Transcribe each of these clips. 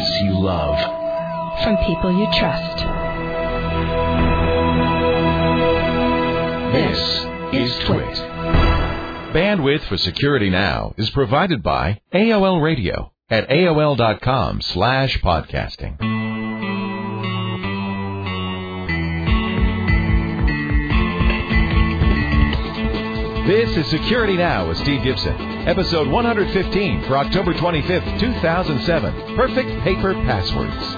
podcasts you love. From people you trust. This is Twit. Bandwidth for Security Now is provided by AOL Radio at AOL.com/podcasting. This is Security Now with Steve Gibson, episode 115 for October 25th, 2007. Perfect Paper Passwords.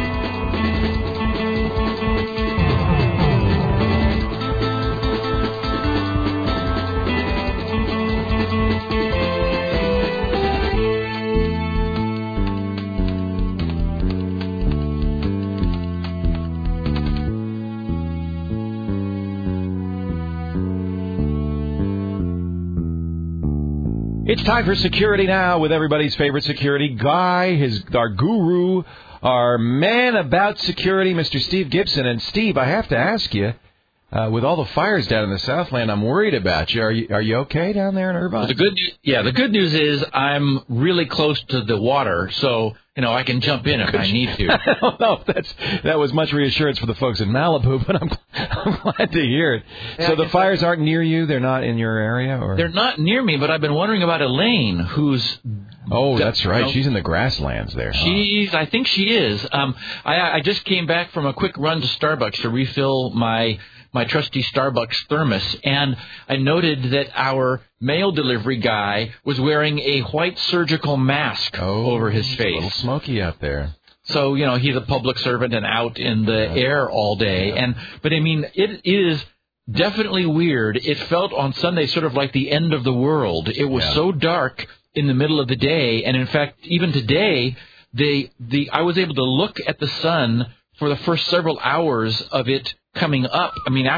It's time for Security Now with everybody's favorite security guy, our guru, our man about security, Mr. Steve Gibson. And Steve, I have to ask you, with all the fires down in the Southland, I'm worried about you. Are you okay down there in Irvine? The good news is I'm really close to the water, so I can jump in if I need to. I don't know if that was much reassurance for the folks in Malibu, but I'm glad to hear it. Yeah, so the fires aren't near you? They're not in your area? Or? They're not near me, but I've been wondering about Elaine, who's... Oh, that's right. She's in the grasslands there. I think she is. I just came back from a quick run to Starbucks to refill my trusty Starbucks thermos, and I noted that our mail delivery guy was wearing a white surgical mask over his face. A little smoky out there. So, he's a public servant and out in the air all day. But it is definitely weird. It felt on Sunday sort of like the end of the world. It was so dark in the middle of the day, and in fact, even today, I was able to look at the sun for the first several hours of it coming up.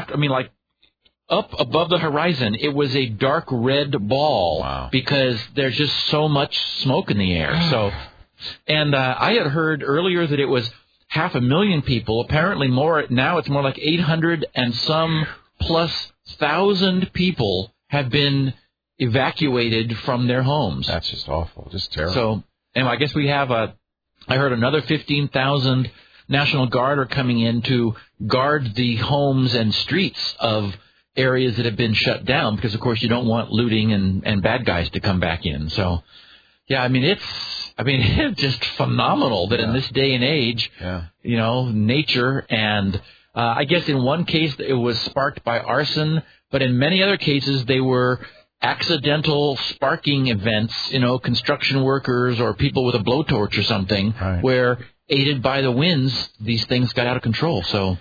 Up above the horizon, it was a dark red ball because there's just so much smoke in the air. So, and I had heard earlier that it was 500,000 people. Apparently more now. It's more like 800 and some plus thousand people have been evacuated from their homes. That's just awful, just terrible. So, and I guess we have I heard another 15,000 National Guard are coming in to guard the homes and streets of areas that have been shut down because, of course, you don't want looting and bad guys to come back in. So, it's just phenomenal that in this day and age, nature and I guess in one case it was sparked by arson, but in many other cases they were accidental sparking events, construction workers or people with a blowtorch or something, where aided by the winds, these things got out of control. So,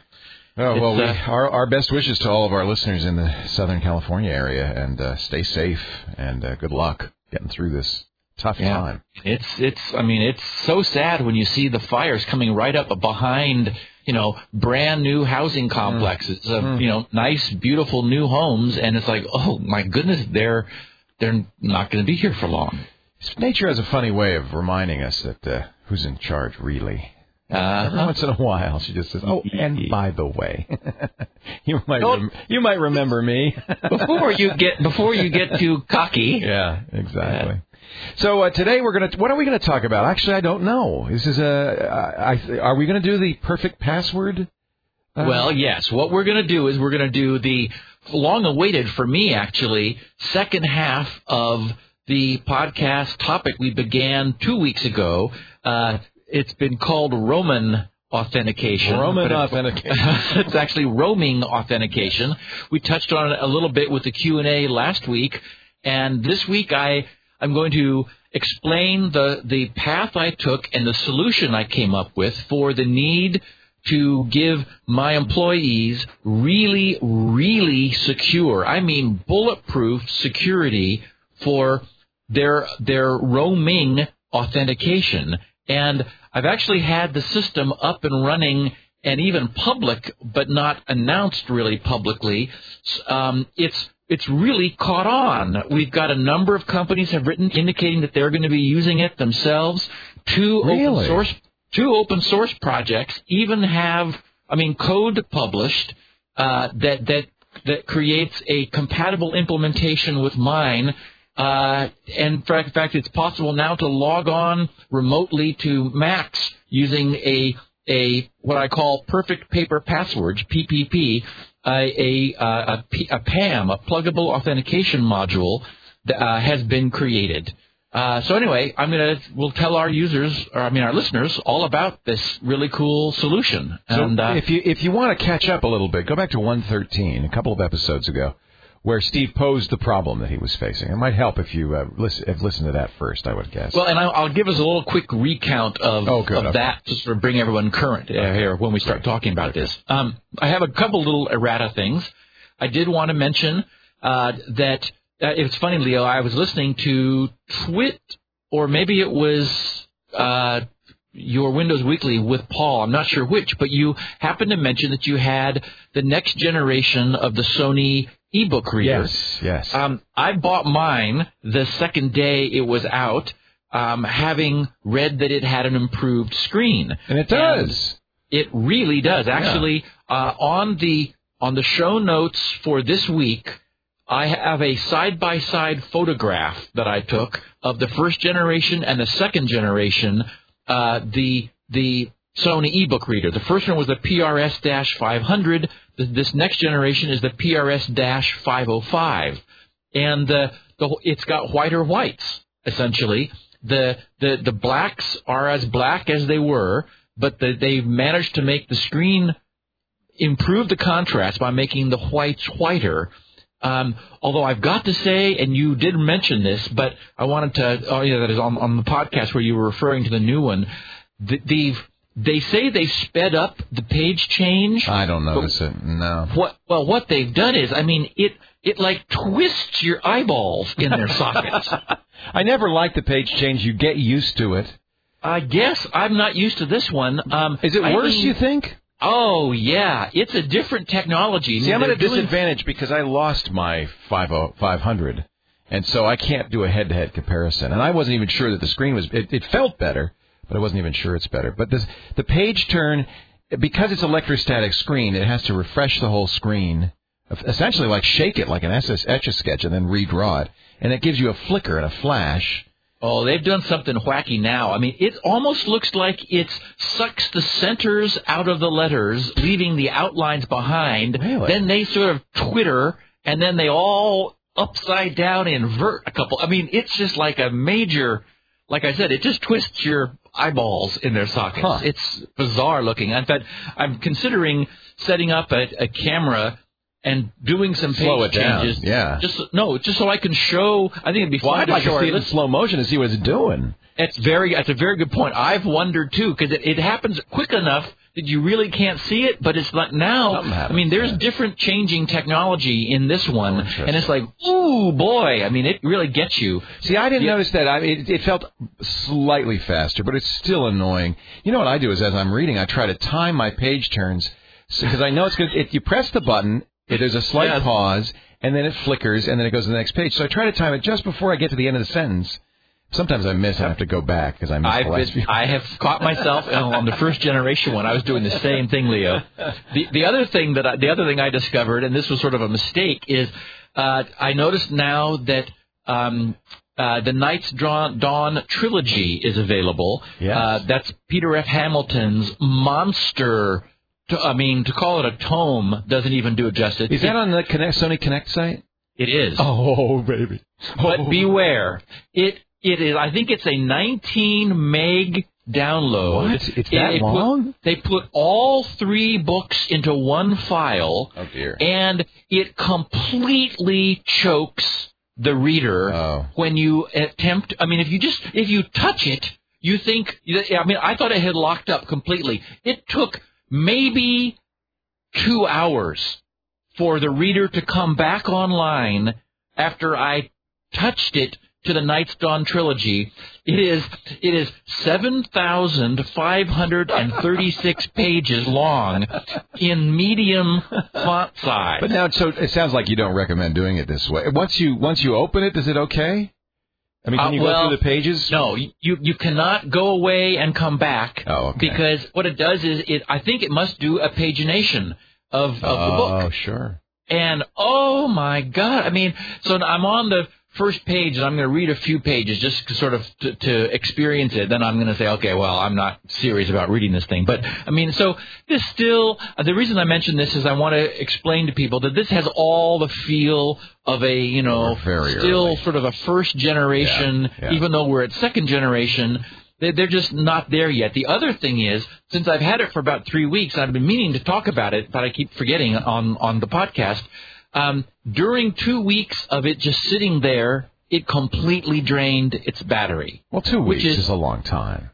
our best wishes to all of our listeners in the Southern California area, and stay safe and good luck getting through this tough time. It's so sad when you see the fires coming right up behind, brand new housing complexes of, nice, beautiful new homes, and it's like, oh my goodness, they're not going to be here for long. Nature has a funny way of reminding us that who's in charge, really. Every once in a while, she just says, "Oh, and by the way, you might remember me." before you get too cocky. Yeah, exactly. So today what are we gonna talk about? Actually, I don't know. This is are we gonna do the perfect password? Well, yes. What we're gonna do is we're gonna do the long-awaited, for me actually, second half of the podcast topic we began 2 weeks ago. It's been called Roman authentication. It's actually roaming authentication. We touched on it a little bit with the Q&A last week, and this week I'm going to explain the path I took and the solution I came up with for the need to give my employees really, really secure, bulletproof security for their roaming authentication. And I've actually had the system up and running and even public, but not announced really publicly. It's really caught on. We've got a number of companies have written indicating that they're going to be using it themselves. Two open source projects even have, code published that creates a compatible implementation with mine And in fact, it's possible now to log on remotely to Macs using a what I call perfect paper passwords, PPP, a PAM, a pluggable authentication module that has been created. So anyway, we'll tell our listeners all about this really cool solution. So and, if you want to catch up a little bit, go back to 113, a couple of episodes ago, where Steve posed the problem that he was facing. It might help if you have listened to that first, I would guess. Well, and I'll give us a little quick recount of that to sort of bring everyone current here when we start talking about this. I have a couple little errata things. I did want to mention that it's funny, Leo, I was listening to Twit, or maybe it was your Windows Weekly with Paul. I'm not sure which, but you happened to mention that you had the next generation of the Sony ebook reader. Yes. I bought mine the second day it was out, having read that it had an improved screen. And it does. And it really does. Actually, on the show notes for this week, I have a side-by-side photograph that I took of the first generation and the second generation, the Sony ebook reader. The first one was the PRS-500. This next generation is the PRS-505. And it's got whiter whites, essentially. The blacks are as black as they were, but they've managed to make the screen improve the contrast by making the whites whiter. Although I've got to say, and you did mention this, but I wanted to, that is on the podcast where you were referring to the new one, they say they sped up the page change. I don't notice it, no. What they've done is, it like twists your eyeballs in their sockets. I never liked the page change. You get used to it. I guess I'm not used to this one. Is it worse, you think? Oh, yeah. It's a different technology. See, I'm at a disadvantage because I lost my 500, and so I can't do a head-to-head comparison. And I wasn't even sure that the screen was... It felt better, but I wasn't even sure it's better. But the page turn, because it's electrostatic screen, it has to refresh the whole screen, essentially like shake it like an Etch-a-Sketch and then redraw it. And it gives you a flicker and a flash. Oh, they've done something wacky now. It almost looks like it sucks the centers out of the letters, leaving the outlines behind. Really? Then they sort of twitter, and then they all upside down invert a couple. It's just like a major, like I said, it just twists your eyeballs in their sockets. Huh. It's bizarre looking. In fact, I'm considering setting up a camera and doing some page changes. Yeah. Just so I can show. I think it'd be fun I'd like to see it in Let's slow motion to see what it's doing. That's a very good point. I've wondered too, because it happens quick enough that you really can't see it, but it's like now. There's different changing technology in this one, and it's like, ooh boy. it really gets you. See, I didn't notice that. It felt slightly faster, but it's still annoying. You know what I do is, as I'm reading, I try to time my page turns because I know it's good. If you press the button, there's a slight pause, and then it flickers, and then it goes to the next page. So I try to time it just before I get to the end of the sentence. Sometimes I miss and I have to go back because I missed the last few. I have caught myself on the first generation one. I was doing the same thing, Leo. The other thing I discovered, and this was sort of a mistake, is I noticed now that the Night's Dawn trilogy is available. Yes. That's Peter F. Hamilton's monster. To call it a tome doesn't even do it justice. Is that on the Sony Connect site? It is. Oh, baby. But beware. It is. I think it's a 19 meg download. What? It's that long? They put all 3 books into one file. Oh, dear. And it completely chokes the reader when you attempt. If you touch it, you think. I thought it had locked up completely. It took maybe 2 hours for the reader to come back online after I touched it to the Night's Dawn trilogy. It is 7,536 pages long in medium font size. But now, so it sounds like you don't recommend doing it this way. Once you open it, is it okay? Can you go through the pages? No, you cannot go away and come back. Oh, okay. Because what it does is I think it must do a pagination of the book. Oh, sure. And oh my God, so I'm on the first page and I'm going to read a few pages just to sort of to experience it, then I'm going to say, okay, well, I'm not serious about reading this thing. But, I mean, so this still, the reason I mention this is I want to explain to people that this has all the feel of a, still early. sort of a first generation, even though we're at second generation. They're just not there yet. The other thing is, since I've had it for about 3 weeks, I've been meaning to talk about it, but I keep forgetting on the podcast. During 2 weeks of it just sitting there, it completely drained its battery. Well, 2 weeks is a long time.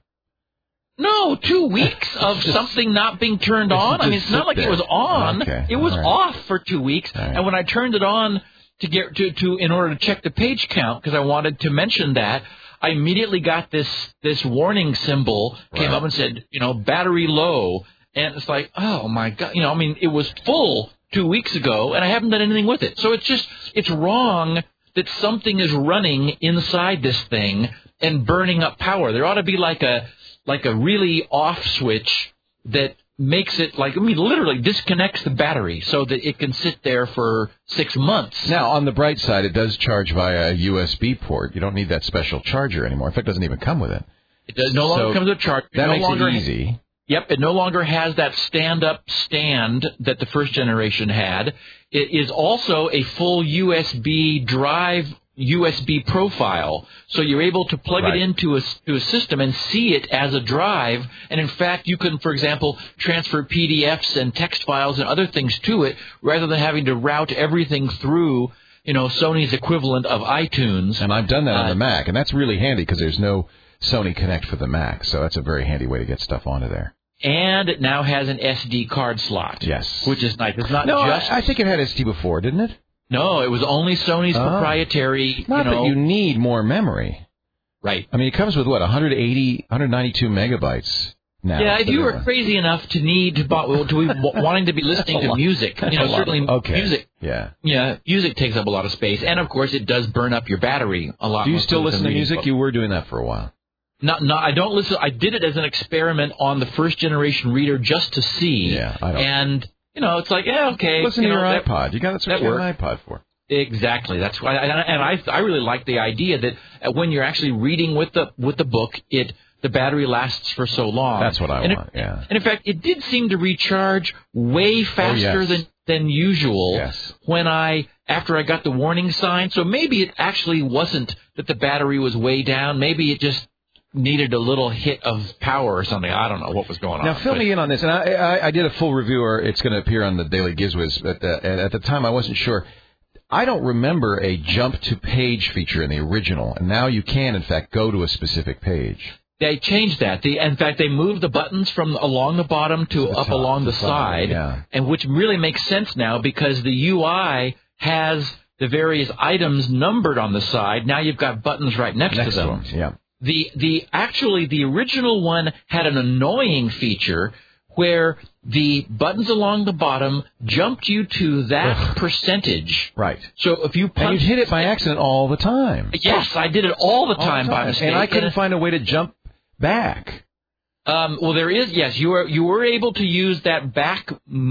No, 2 weeks of something not being turned on. I mean, it's not like it was on. Okay. It was off for 2 weeks. Right. And when I turned it on to get to in order to check the page count, because I wanted to mention that, I immediately got this warning symbol came up and said, battery low. And it's like, oh, my God. It was full 2 weeks ago, and I haven't done anything with it. So it's wrong that something is running inside this thing and burning up power. There ought to be like a really off switch that makes it literally disconnects the battery so that it can sit there for 6 months. Now, on the bright side, it does charge via a USB port. You don't need that special charger anymore. In fact, it doesn't even come with it. It no longer comes with a charger. That makes it easy. Yep, it no longer has that stand-up stand that the first generation had. It is also a full USB drive, USB profile, so you're able to plug it into a system and see it as a drive. And in fact, you can, for example, transfer PDFs and text files and other things to it rather than having to route everything through, Sony's equivalent of iTunes. And I've done that on the Mac, and that's really handy because there's no Sony Connect for the Mac, so that's a very handy way to get stuff onto there. And it now has an SD card slot. Yes. Which is nice. It's not I think it had SD before, didn't it? No, it was only Sony's proprietary. Not that you need more memory. Right. I mean, it comes with, 192 megabytes now. Yeah, if you were crazy enough to be wanting to be listening to music, certainly music. Yeah, music takes up a lot of space. And, of course, it does burn up your battery a lot. Do you still listen to music? You were doing that for a while. No, I don't listen. I did it as an experiment on the first generation reader just to see. Yeah, I don't. And, it's like, okay. Listen to your iPod. You got that's what you have an iPod for. Exactly. That's why. I really like the idea that when you're actually reading with the book, the battery lasts for so long. That's what I want. Yeah. And in fact, it did seem to recharge way faster than usual. Yes. After I got the warning sign. So maybe it actually wasn't that the battery was way down. Maybe it just needed a little hit of power or something. I don't know what was going on. Now, fill me in on this. And I did a full review, or it's going to appear on the Daily Gizwiz, but at the time I wasn't sure. I don't remember a jump to page feature in the original, and now you can, in fact, go to a specific page. They changed that. In fact, they moved the buttons from along the bottom to up along the side, and which really makes sense now because the UI has the various items numbered on the side. Now you've got buttons right next to them. Yeah. The original one had an annoying feature where the buttons along the bottom jumped you to that percentage. Right. So if you punch, and you'd hit it by accident all the time. Yes, I did it all the time by mistake. And I couldn't find a way to jump back. Well, there is. Yes, you were able to use that back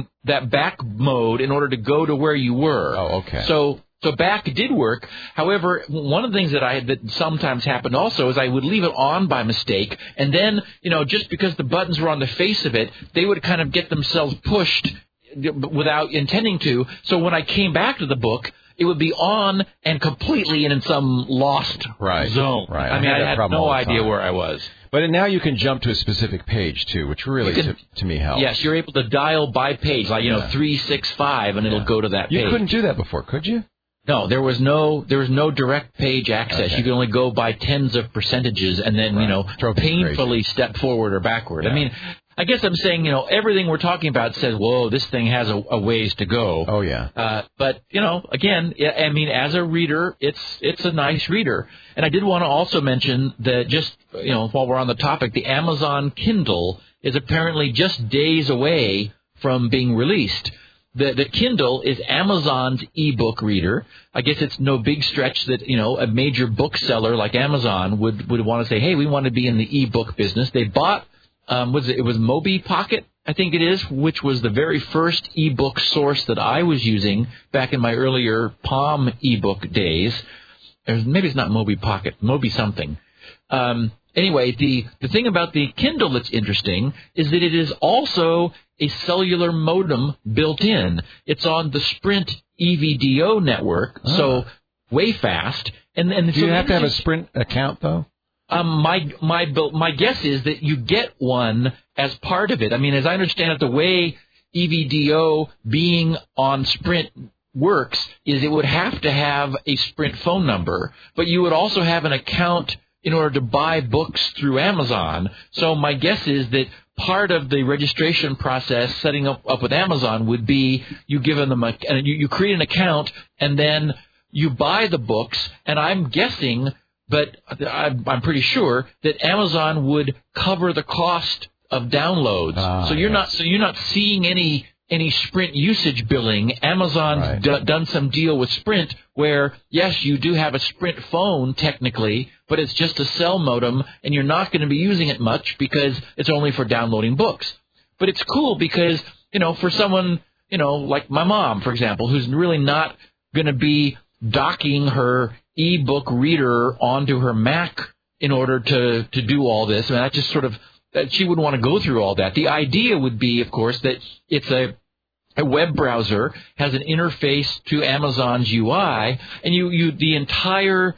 mode in order to go to where you were. Oh, okay. So back did work. However, one of the things that sometimes happened also is I would leave it on by mistake, and then, just because the buttons were on the face of it, they would kind of get themselves pushed without intending to. So when I came back to the book, it would be on and completely in some lost zone. Right. I mean, I had no idea where I was. But now you can jump to a specific page, too, which really, to me, helps. Yes, you're able to dial by page, 365, and it'll go to that page. You couldn't do that before, could you? No, there was no direct page access. Okay. You could only go by tens of percentages and then, painfully step forward or backward. Yeah. I mean, I guess I'm saying, everything we're talking about says, whoa, this thing has a ways to go. Oh, yeah. But, again, I mean, as a reader, it's a nice reader. And I did want to also mention that just, while we're on the topic, the Amazon Kindle is apparently just days away from being released. The Kindle is Amazon's ebook reader. I guess it's no big stretch that, a major bookseller like Amazon would want to say, hey, we want to be in the ebook business. They bought, it was Moby Pocket, I think it is, which was the very first ebook source that I was using back in my earlier Palm ebook days. maybe it's not Mobi Pocket, Mobi something. Anyway, the thing about the Kindle that's interesting is that it is also a cellular modem built in. It's on the Sprint EVDO network, so way fast. And do you have to have a Sprint account, though? My guess is that you get one as part of it. I mean, as I understand it, the way EVDO being on Sprint works is it would have to have a Sprint phone number, but you would also have an account in order to buy books through Amazon. So my guess is that part of the registration process, setting up with Amazon, would be you give them you create an account and then you buy the books. And I'm guessing, but I'm pretty sure that Amazon would cover the cost of downloads. So you're not seeing any Sprint usage billing. Amazon's done some deal with Sprint where, yes, you do have a Sprint phone technically, but it's just a cell modem, and you're not going to be using it much because it's only for downloading books. But it's cool because, for someone, like my mom, for example, who's really not going to be docking her e-book reader onto her Mac in order to do all this. I mean, that's just sort of, that she wouldn't want to go through all that. The idea would be, of course, that it's a web browser, has an interface to Amazon's UI, and the entire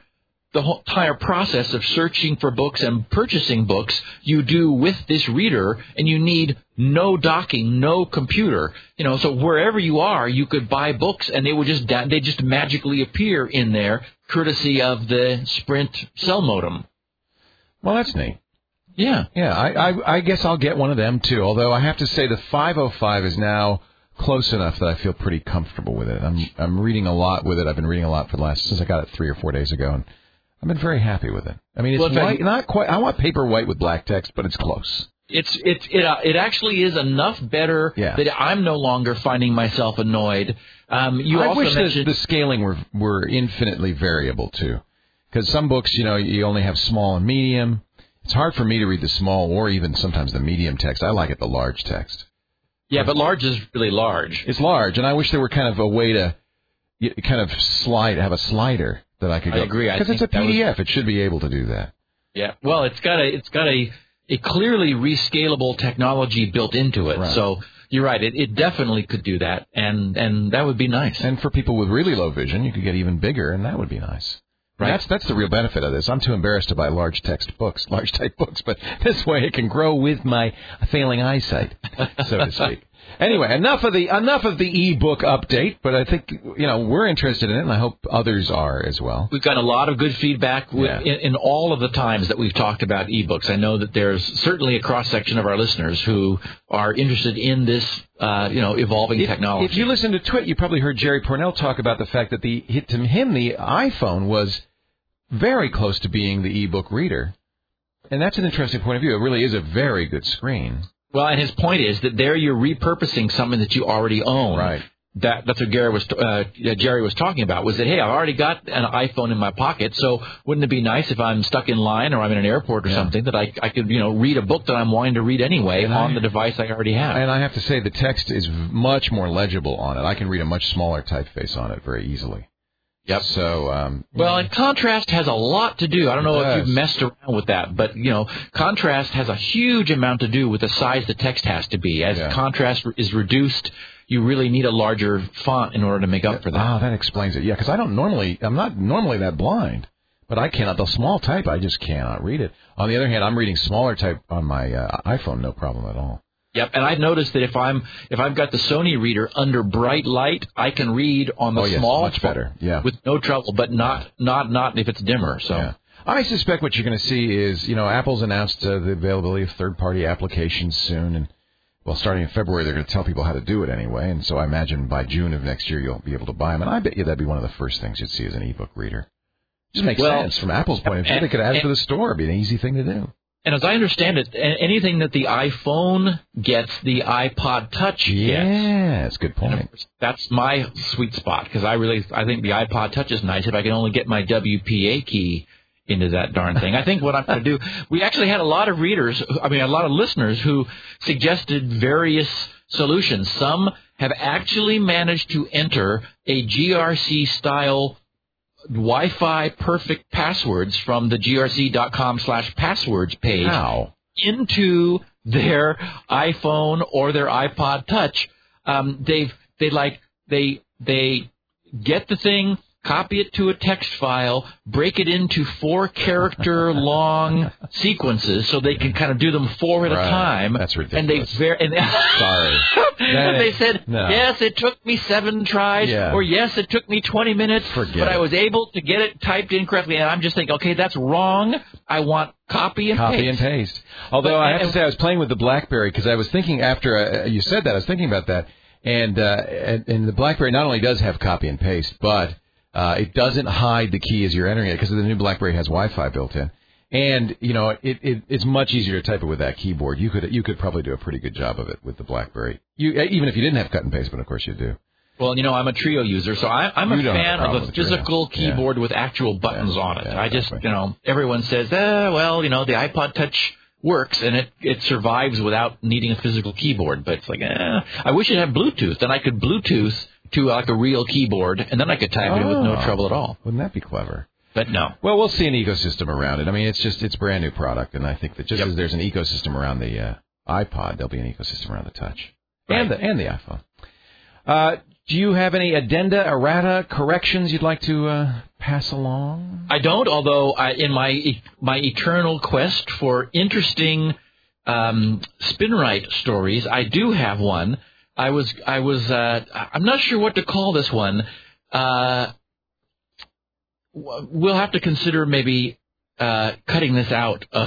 process of searching for books and purchasing books you do with this reader, and you need no docking, no computer. So wherever you are, you could buy books, and they just magically appear in there, courtesy of the Sprint cell modem. Well, that's neat. Yeah. Yeah, I guess I'll get one of them, too, although I have to say the 505 is now close enough that I feel pretty comfortable with it. I'm reading a lot with it. I've been reading a lot since I got it 3 or 4 days ago, and I've been very happy with it. I mean, it's white, not quite. I want paper white with black text, but it's close. It actually is enough better that I'm no longer finding myself annoyed. I wish the scaling were infinitely variable too, because some books, you only have small and medium. It's hard for me to read the small or even sometimes the medium text. I like it the large text. Yeah, but large is really large. It's large, and I wish there were kind of a way to kind of have a slider that I could go. I agree. Because it's a PDF. It should be able to do that. Yeah. Well, it's got a clearly rescalable technology built into it. Right. So you're right. It definitely could do that, and that would be nice. And for people with really low vision, you could get even bigger, and that would be nice. Right. That's the real benefit of this. I'm too embarrassed to buy large type books, but this way it can grow with my failing eyesight, so to speak. Anyway, enough of the e-book update, but I think we're interested in it, and I hope others are as well. We've got a lot of good feedback in all of the times that we've talked about e-books. I know that there's certainly a cross section of our listeners who are interested in this evolving technology. If you listen to Twit, you probably heard Jerry Pournelle talk about the fact that to him the iPhone was very close to being the e-book reader, and that's an interesting point of view. It really is a very good screen. Well, and his point is that there you're repurposing something that you already own. Right. That's what Jerry was talking about, was that, hey, I've already got an iPhone in my pocket, so wouldn't it be nice if I'm stuck in line or I'm in an airport or something that I could, read a book that I'm wanting to read anyway on the device I already have. And I have to say the text is much more legible on it. I can read a much smaller typeface on it very easily. Yep. So, and contrast has a lot to do. I don't know if you've messed around with that, but, contrast has a huge amount to do with the size the text has to be. As contrast is reduced, you really need a larger font in order to make up for that. Oh, that explains it. Yeah, because I'm not normally that blind, but I cannot. The small type, I just cannot read it. On the other hand, I'm reading smaller type on my iPhone, no problem at all. Yep, and I've noticed that if I've got the Sony reader under bright light, I can read on the small much better. Yeah. With no trouble, but not if it's dimmer. So I suspect what you're going to see is, Apple's announced the availability of third-party applications soon, and starting in February, they're going to tell people how to do it anyway, and so I imagine by June of next year you'll be able to buy them, and I bet you that'd be one of the first things you'd see as an e-book reader. Just makes sense from Apple's point of view. They could add it to the store. It'd be an easy thing to do. And as I understand it, anything that the iPhone gets, the iPod Touch gets. Yeah, that's a good point. That's my sweet spot, because I think the iPod Touch is nice if I can only get my WPA key into that darn thing. I think what I'm going to do, we actually had a lot of listeners who suggested various solutions. Some have actually managed to enter a GRC-style Wi-Fi perfect passwords from the grc.com/passwords page into their iPhone or their iPod Touch. They get the thing, copy it to a text file, break it into 4-character long sequences so they can kind of do them 4 at a time. That's ridiculous. Sorry. And they said, yes, it took me 7 tries, or yes, it took me 20 minutes, but I was able to get it typed in correctly. And I'm just thinking, okay, that's wrong. I want copy and paste. Although I have to say, I was playing with the BlackBerry because I was thinking after you said that, I was thinking about that. And the BlackBerry not only does have copy and paste, but it doesn't hide the key as you're entering it because the new BlackBerry has Wi-Fi built in. And, it's much easier to type it with that keyboard. You could probably do a pretty good job of it with the BlackBerry. Even if you didn't have cut and paste, but of course you do. Well, I'm a Treo user, so I'm a fan of a physical keyboard with actual buttons on it. I just, everyone says, the iPod Touch works and it survives without needing a physical keyboard. But it's like, I wish it had Bluetooth. Then I could Bluetooth to like a real keyboard, and then I could type it with no trouble at all. Wouldn't that be clever? But no. Well, we'll see an ecosystem around it. I mean, it's brand new product, and I think that just as there's an ecosystem around the iPod, there'll be an ecosystem around the Touch and the iPhone. Do you have any addenda, errata, corrections you'd like to pass along? I don't, although in my eternal quest for interesting SpinRite stories, I do have one. I'm not sure what to call this one. We'll have to consider maybe cutting this out of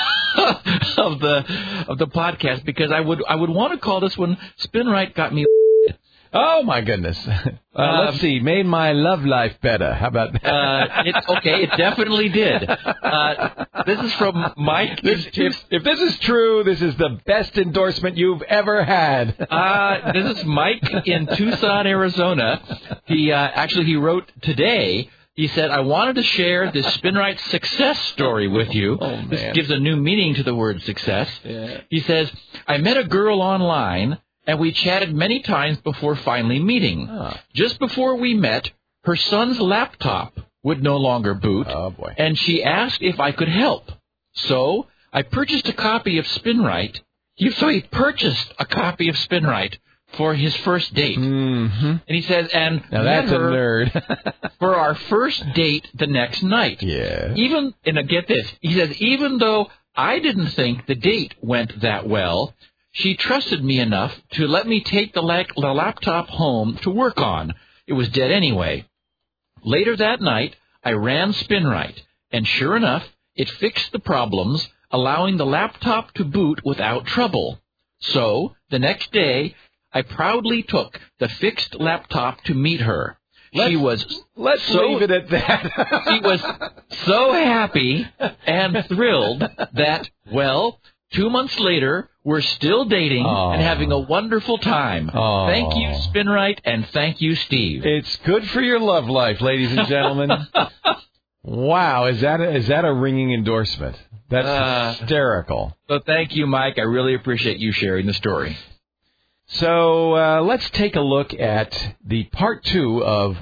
the podcast because I would want to call this one "SpinRite Got Me." Oh my goodness! Let's see. Made my love life better. How about that? It definitely did. This is from Mike. If this is true, this is the best endorsement you've ever had. This is Mike in Tucson, Arizona. He wrote today. He said, I wanted to share this SpinRite success story with you. Oh, man. This gives a new meaning to the word success. Yeah. He says, I met a girl online, and we chatted many times before finally meeting. Just before we met, her son's laptop would no longer boot, and she asked if I could help. So I purchased a copy of SpinRite. He purchased a copy of SpinRite for his first date. Mm-hmm. And he says, and now that's a nerd. for our first date the next night. Yeah. Get this, he says, even though I didn't think the date went that well, she trusted me enough to let me take the laptop home to work on. It was dead anyway. Later that night, I ran SpinRite, and sure enough, it fixed the problems, allowing the laptop to boot without trouble. So, the next day, I proudly took the fixed laptop to meet her. Let's leave it at that. She was so happy and thrilled that, 2 months later, we're still dating and having a wonderful time. Thank you, SpinRite, and thank you, Steve. It's good for your love life, ladies and gentlemen. Wow, is that a ringing endorsement? That's hysterical. So thank you, Mike. I really appreciate you sharing the story. So let's take a look at the part 2 of.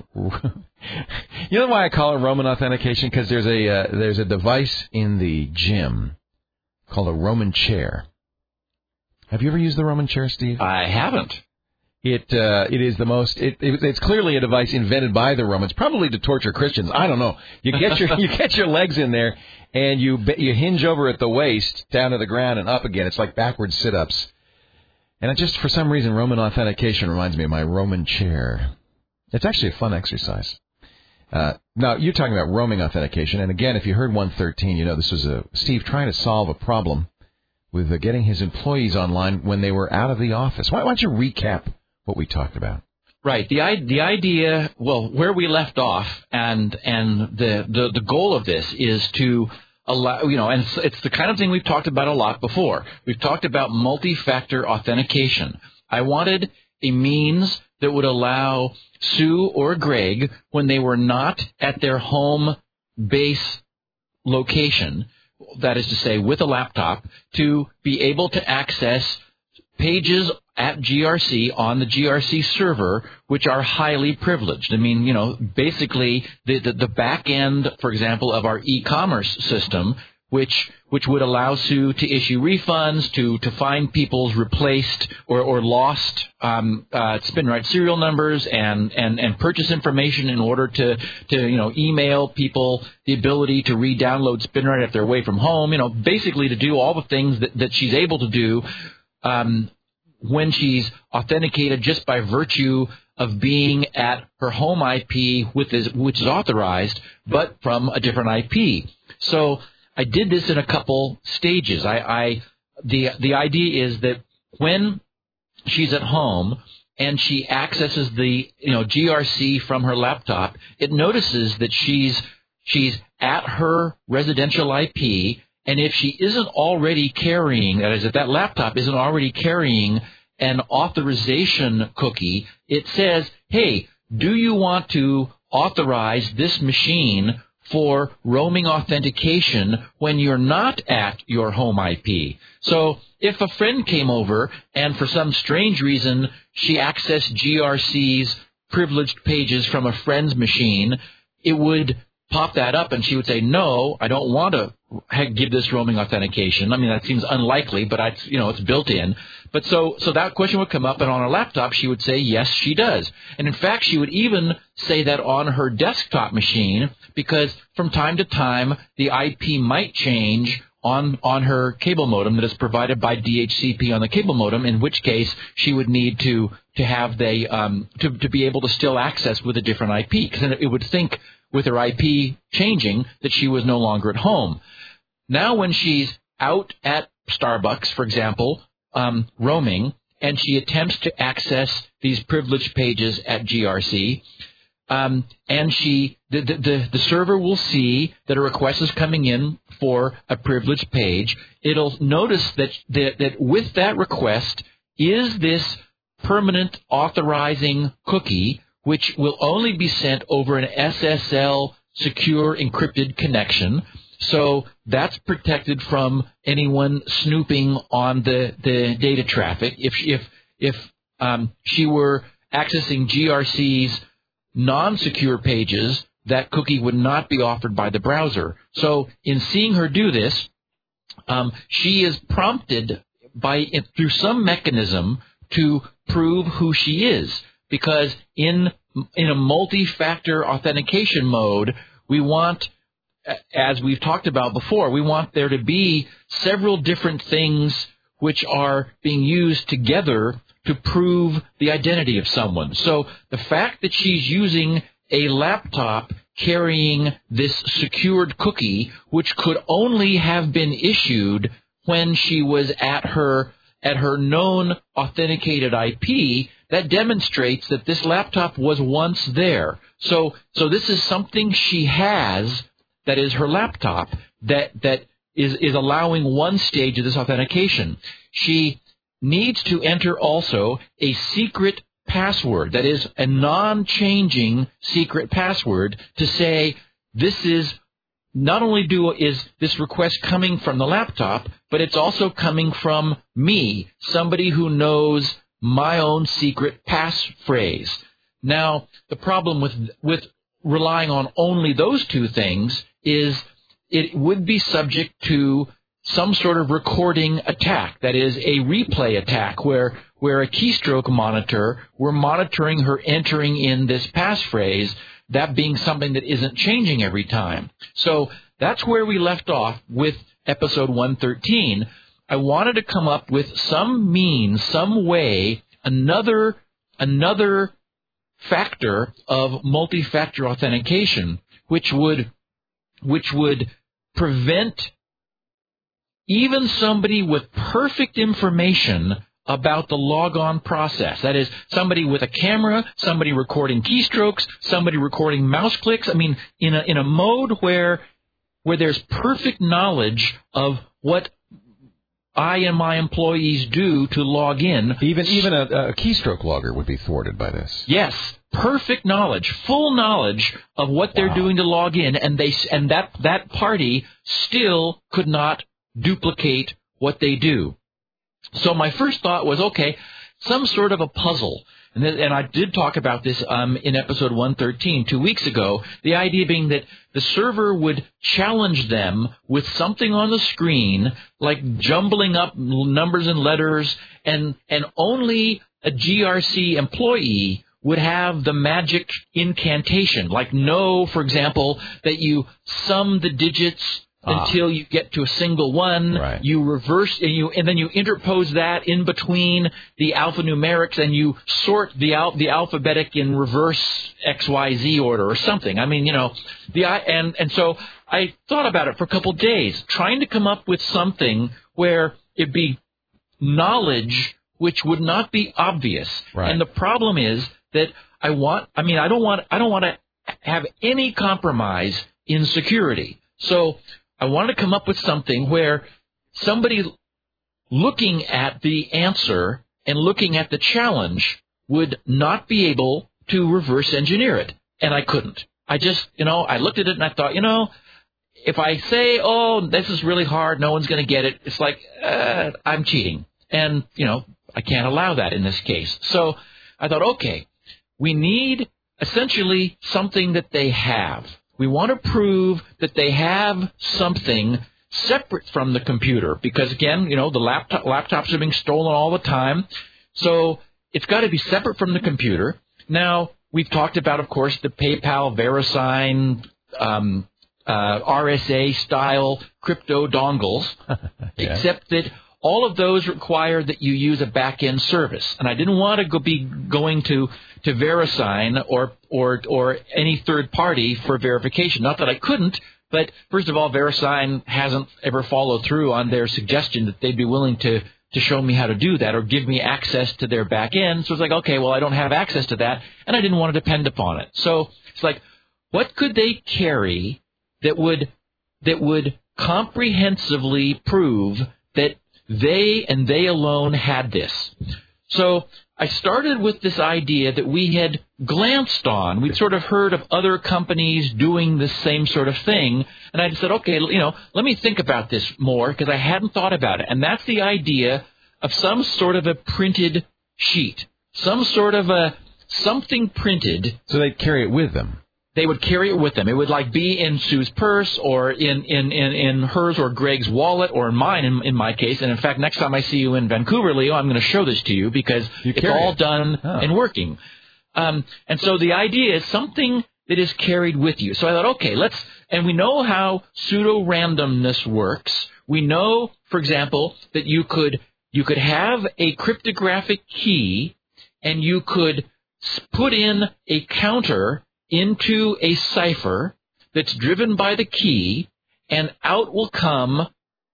You know why I call it Roman authentication? Because there's a device in the gym called a Roman chair. Have you ever used the Roman chair, Steve? I haven't. It is the most. It's clearly a device invented by the Romans, probably to torture Christians. I don't know. You get your legs in there, and you hinge over at the waist down to the ground and up again. It's like backwards sit-ups. And it just, for some reason, Roman authentication reminds me of my Roman chair. It's actually a fun exercise. Now, you're talking about roaming authentication. And again, if you heard 113, this was Steve trying to solve a problem with getting his employees online when they were out of the office. Why don't you recap what we talked about? Right. The idea, where we left off, and the goal of this is to allow, and it's the kind of thing we've talked about a lot before. We've talked about multi-factor authentication. I wanted a means that would allow Sue or Greg, when they were not at their home base location, that is to say with a laptop, to be able to access pages at GRC on the GRC server, which are highly privileged. I mean, basically the back end, for example, of our e-commerce system, which would allow Sue to issue refunds, to find people's replaced or lost SpinRite serial numbers and purchase information in order to email people the ability to re-download SpinRite if they're away from home. Basically to do all the things that she's able to do when she's authenticated just by virtue of being at her home IP, which is authorized, but from a different IP. So I did this in a couple stages. The idea is that when she's at home and she accesses the GRC from her laptop, it notices that she's at her residential IP, and if she isn't already carrying, that is, if that laptop isn't already carrying an authorization cookie, it says, hey, do you want to authorize this machine for roaming authentication when you're not at your home IP? So if a friend came over and for some strange reason she accessed GRC's privileged pages from a friend's machine, it would pop that up and she would say, no, I don't want to give this roaming authentication. I mean, that seems unlikely, but it's built in. But so that question would come up, and on her laptop she would say, yes, she does. And in fact, she would even say that on her desktop machine, because from time to time the IP might change on her cable modem that is provided by DHCP on the cable modem, in which case she would need to have to be able to still access with a different IP, because then it would think with her IP changing that she was no longer at home. Now when she's out at Starbucks, for example, roaming, and she attempts to access these privileged pages at GRC, and the server will see that a request is coming in for a privileged page. It'll notice that with that request is this permanent authorizing cookie, which will only be sent over an SSL secure encrypted connection. So that's protected from anyone snooping on the data traffic. If she were accessing GRC's non-secure pages, that cookie would not be offered by the browser. So in seeing her do this, she is prompted through some mechanism to prove who she is, because in a multi-factor authentication mode, we want, as we've talked about before, we want there to be several different things which are being used together to prove the identity of someone. So the fact that she's using a laptop carrying this secured cookie, which could only have been issued when she was at her known authenticated IP, that demonstrates that this laptop was once there. So this is something she has, that is her laptop, that is allowing one stage of this authentication. She needs to enter also a secret password, that is a non-changing secret password, to say this is not only is this request coming from the laptop, but it's also coming from me, somebody who knows my own secret passphrase. Now, the problem with relying on only those two things is it would be subject to some sort of recording attack, that is a replay attack, where a keystroke monitor, we're monitoring her entering in this passphrase, that being something that isn't changing every time. So that's where we left off with episode 113. I wanted to come up with some means, some way, another factor of multi-factor authentication, which would prevent even somebody with perfect information about the logon process. That is, somebody with a camera, somebody recording keystrokes, somebody recording mouse clicks. I mean, in a mode where there's perfect knowledge of what I and my employees do to log in. Even a keystroke logger would be thwarted by this. Yes, perfect knowledge, full knowledge of what they're doing to log in, and that party still could not duplicate what they do. So my first thought was, okay, some sort of a puzzle. And I did talk about this in episode 113 2 weeks ago, the idea being that the server would challenge them with something on the screen, like jumbling up numbers and letters, and only a GRC employee would have the magic incantation, like know, for example, that you sum the digits until you get to a single one. Right. You reverse and then you interpose that in between the alphanumerics, and you sort the alphabetic in reverse XYZ order or something. I mean, and so I thought about it for a couple of days, trying to come up with something where it'd be knowledge which would not be obvious. Right. And the problem is that I don't want to have any compromise in security. So I wanted to come up with something where somebody looking at the answer and looking at the challenge would not be able to reverse engineer it. And I couldn't. I just, I looked at it and I thought, if I say, oh, this is really hard, no one's going to get it, it's like, I'm cheating. And, I can't allow that in this case. So I thought, okay, we need essentially something that they have. We want to prove that they have something separate from the computer because, again, the laptops are being stolen all the time. So it's got to be separate from the computer. Now, we've talked about, of course, the PayPal, VeriSign, RSA-style crypto dongles, Yeah. except that all of those require that you use a back-end service. And I didn't want to be going to VeriSign or any third party for verification. Not that I couldn't, but first of all, VeriSign hasn't ever followed through on their suggestion that they'd be willing to show me how to do that or give me access to their back end. So it's like, okay, well, I don't have access to that, and I didn't want to depend upon it. So it's like, what could they carry that would comprehensively prove that they and they alone had this? So I started with this idea that we had glanced on. We'd sort of heard of other companies doing the same sort of thing. And I said, okay, let me think about this more because I hadn't thought about it. And that's the idea of some sort of a printed sheet, some sort of something printed. So they'd carry it with them. They would carry it with them. It would be in Sue's purse or in hers or Greg's wallet or in mine in my case. And in fact, next time I see you in Vancouver, Leo, I'm going to show this to you because it's all done and working. And so the idea is something that is carried with you. So I thought, okay, and we know how pseudo-randomness works. We know, for example, that you could have a cryptographic key and you could put in a counter into a cipher that's driven by the key, and out will come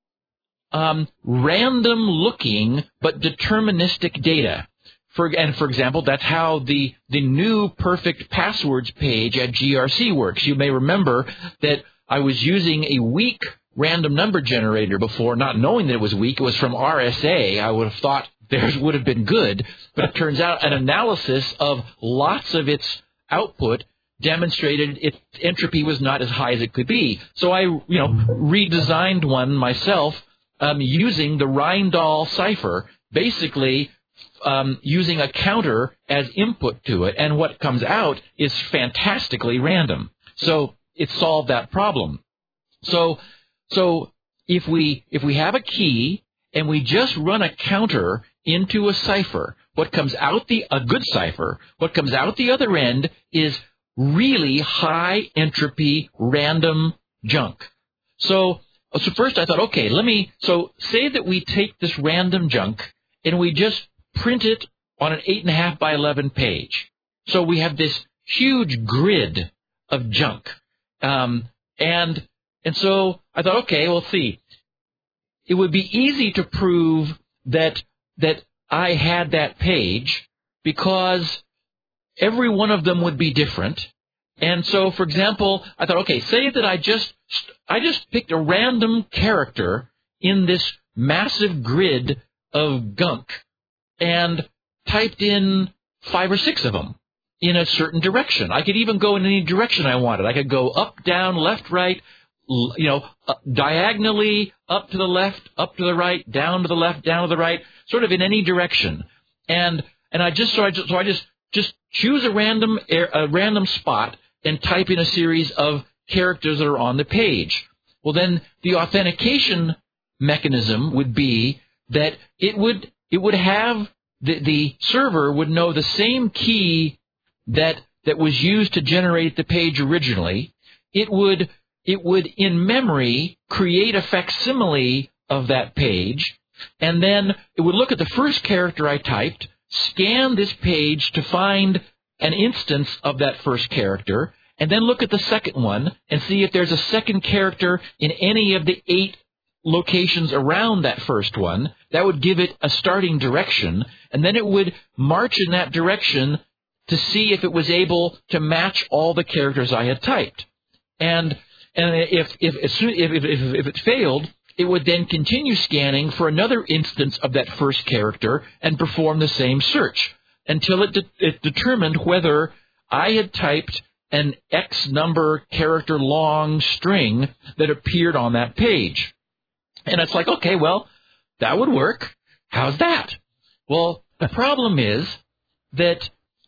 random-looking but deterministic data. For example, that's how the new perfect passwords page at GRC works. You may remember that I was using a weak random number generator before, not knowing that it was weak. It was from RSA. I would have thought theirs would have been good, but it turns out an analysis of lots of its output demonstrated its entropy was not as high as it could be. So I, redesigned one myself using the Reindahl cipher, basically using a counter as input to it, and what comes out is fantastically random. So it solved that problem. So if we have a key and we just run a counter into a cipher, what comes out a good cipher, what comes out the other end is really high entropy random junk. So first I thought, okay, so say that we take this random junk and we just print it on an 8.5 by 11 page. So we have this huge grid of junk. And so I thought, okay, well, see, it would be easy to prove that I had that page because every one of them would be different. And so, for example, I thought, okay, say that I just picked a random character in this massive grid of gunk and typed in 5 or 6 of them in a certain direction. I could even go in any direction I wanted. I could go up, down, left, right, diagonally, up to the left, up to the right, down to the left, down to the right, sort of in any direction. And I just choose a random spot and type in a series of characters that are on the page. Well, then the authentication mechanism would be that it would have the server would know the same key that was used to generate the page originally. It would in memory create a facsimile of that page, and then it would look at the first character I typed, scan this page to find an instance of that first character, and then look at the second one and see if there's a second character in any of the 8 locations around that first one. That would give it a starting direction, and then it would march in that direction to see if it was able to match all the characters I had typed. And if it failed, it would then continue scanning for another instance of that first character and perform the same search until it determined whether I had typed an X number character long string that appeared on that page. And it's like, okay, well, that would work. How's that? Well, the problem is that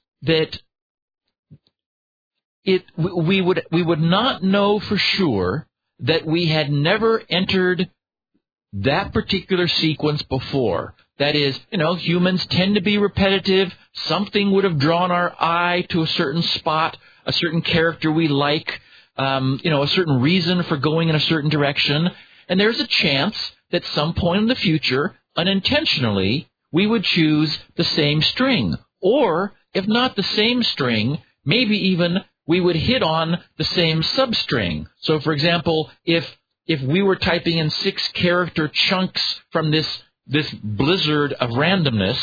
we would not know for sure that we had never entered that particular sequence before. That is, humans tend to be repetitive. Something would have drawn our eye to a certain spot, a certain character we like, a certain reason for going in a certain direction. And there's a chance that some point in the future, unintentionally, we would choose the same string. Or, if not the same string, maybe even we would hit on the same substring. So, for example, if we were typing in 6 character chunks from this blizzard of randomness,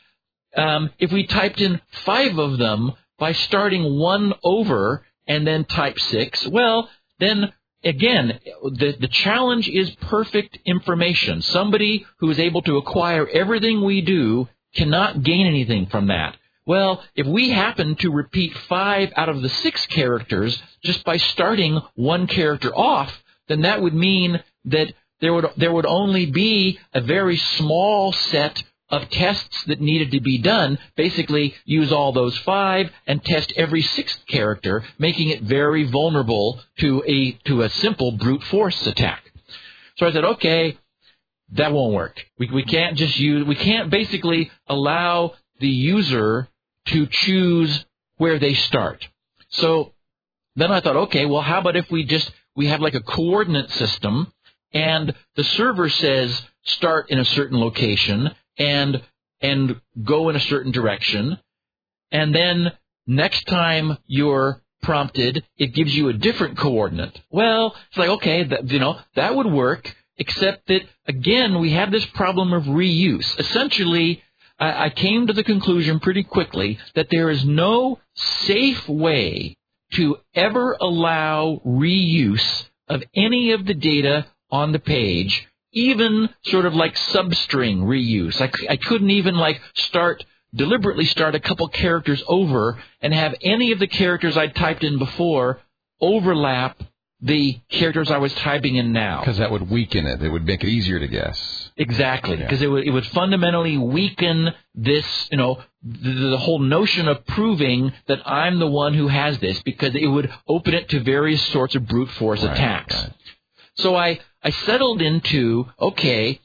if we typed in 5 of them by starting 1 over and then type 6, well, then again, the challenge is perfect information. Somebody who is able to acquire everything we do cannot gain anything from that. Well, if we happen to repeat 5 out of the 6 characters just by starting 1 character off, then that would mean that there would only be a very small set of tests that needed to be done. Basically, use all those 5 and test every 6th character, making it very vulnerable to a simple brute force attack. So I said, okay, that won't work. We can't basically allow the user to choose where they start. So then I thought, okay, well, how about if we have like a coordinate system, and the server says start in a certain location and go in a certain direction, and then next time you're prompted, it gives you a different coordinate. Well, it's like, okay, that would work, except that, again, we have this problem of reuse. Essentially, I came to the conclusion pretty quickly that there is no safe way to ever allow reuse of any of the data on the page, even sort of like substring reuse. I couldn't even deliberately start a couple characters over and have any of the characters I typed in before overlap the characters I was typing in now. Because that would weaken it. It would make it easier to guess. Exactly. Because it would fundamentally weaken this, the whole notion of proving that I'm the one who has this, because it would open it to various sorts of brute force attacks. Right. So I settled into, okay,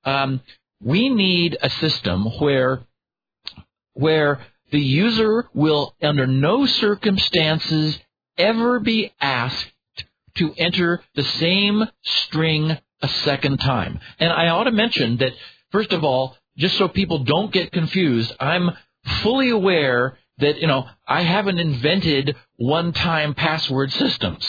we need a system where the user will, under no circumstances, ever be asked to enter the same string a second time. And I ought to mention that, first of all, just so people don't get confused, I'm fully aware that, I haven't invented one-time password systems.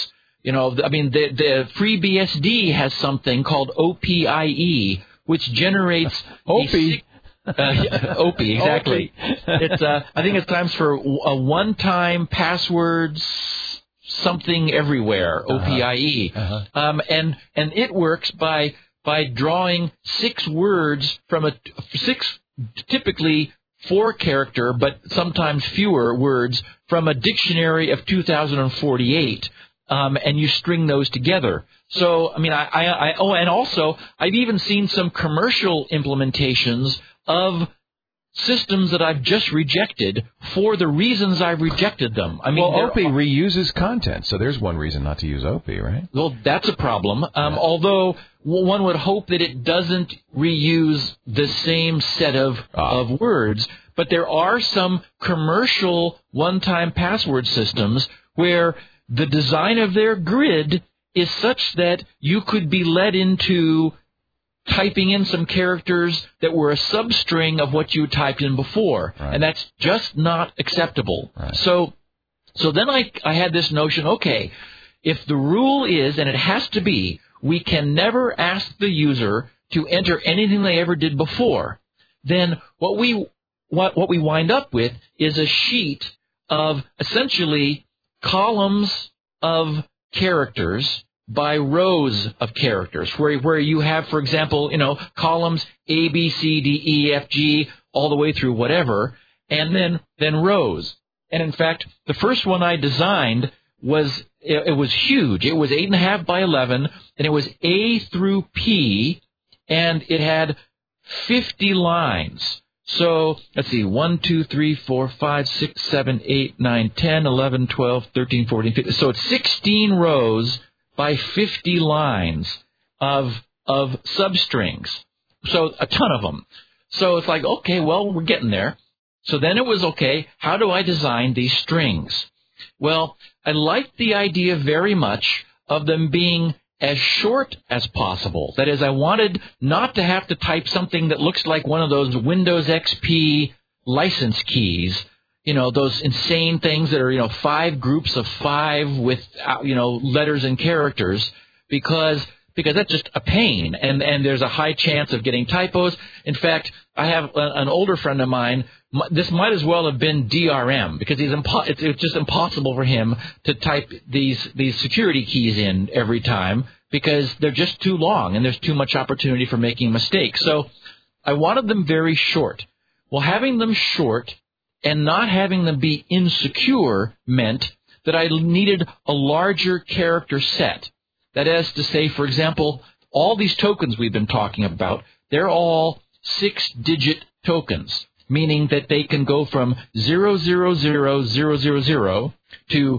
The FreeBSD has something called OPIE, which generates OPIE. OPIE, exactly. It's I think it stands for a one-time passwords something everywhere, OPIE. And it works by drawing 6 words from 6 typically 4-character, but sometimes fewer words from a dictionary of 2048. And you string those together. So, and also, I've even seen some commercial implementations of systems that I've just rejected for the reasons I've rejected them. I mean, well, Opie reuses content, so there's one reason not to use Opie, right? Well, that's a problem. Although one would hope that it doesn't reuse the same set of words, but there are some commercial one-time password systems where the design of their grid is such that you could be led into typing in some characters that were a substring of what you typed in before. Right. And that's just not acceptable. Right. So then I had this notion, okay, if the rule is, and it has to be, we can never ask the user to enter anything they ever did before, then what we wind up with is a sheet of essentially columns of characters by rows of characters, where you have, for example, columns A, B, C, D, E, F, G, all the way through whatever, and then rows. And in fact, the first one I designed was huge. It was 8.5 by 11, and it was A through P, and it had 50 lines. So, let's see, 1, 2, 3, 4, 5, 6, 7, 8, 9, 10, 11, 12, 13, 14, 15. So it's 16 rows by 50 lines of substrings. So a ton of them. So it's like, okay, well, we're getting there. So then it was, okay, how do I design these strings? Well, I liked the idea very much of them being as short as possible. That is, I wanted not to have to type something that looks like one of those Windows XP license keys, those insane things that are, 5 groups of 5 with, letters and characters, because that's just a pain, and there's a high chance of getting typos. In fact, I have an older friend of mine. This might as well have been DRM, because it's just impossible for him to type these security keys in every time, because they're just too long and there's too much opportunity for making mistakes. So I wanted them very short. Well, having them short and not having them be insecure meant that I needed a larger character set. That is to say, for example, all these tokens we've been talking about, they're all 6-digit tokens, meaning that they can go from 000000 to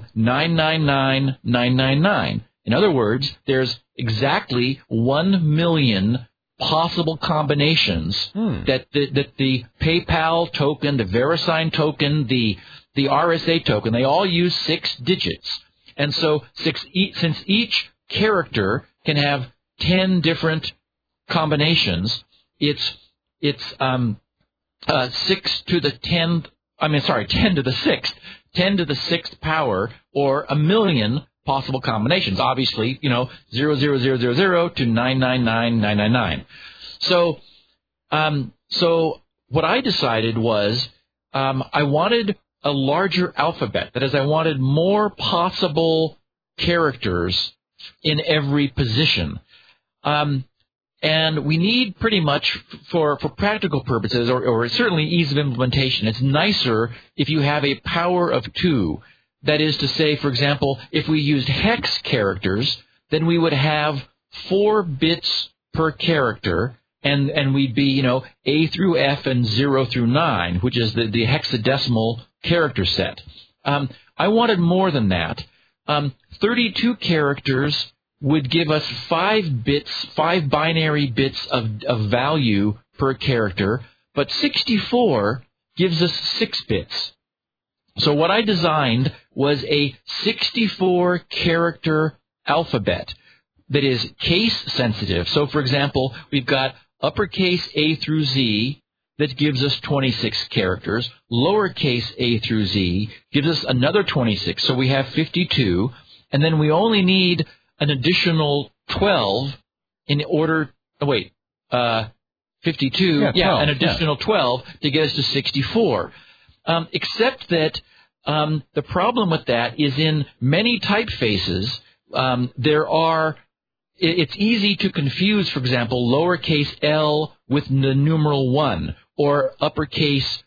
999999. In other words, there's exactly 1 million possible combinations that the PayPal token, the VeriSign token, the RSA token, they all use 6 digits. And so since each character can have 10 different combinations, it's 6 to the 10th, 10 to the 6th, 10 to the 6th power, or 1 million possible combinations. Obviously, 00000 to 999999. So what I decided was, I wanted a larger alphabet. That is, I wanted more possible characters in every position. And we need pretty much, for practical purposes, or certainly ease of implementation, it's nicer if you have a power of 2. That is to say, for example, if we used hex characters, then we would have 4 bits per character, and we'd be, A through F and 0 through 9, which is the hexadecimal character set. I wanted more than that. 32 characters would give us 5 binary bits of value per character, but 64 gives us 6 bits. So what I designed was a 64-character alphabet that is case-sensitive. So, for example, we've got uppercase A through Z that gives us 26 characters. Lowercase A through Z gives us another 26, so we have 52. And then we only need an additional 12 in order... 52. Yeah, an additional 12 to get us to 64. Except that the problem with that is in many typefaces, it's easy to confuse, for example, lowercase L with the numeral 1, or uppercase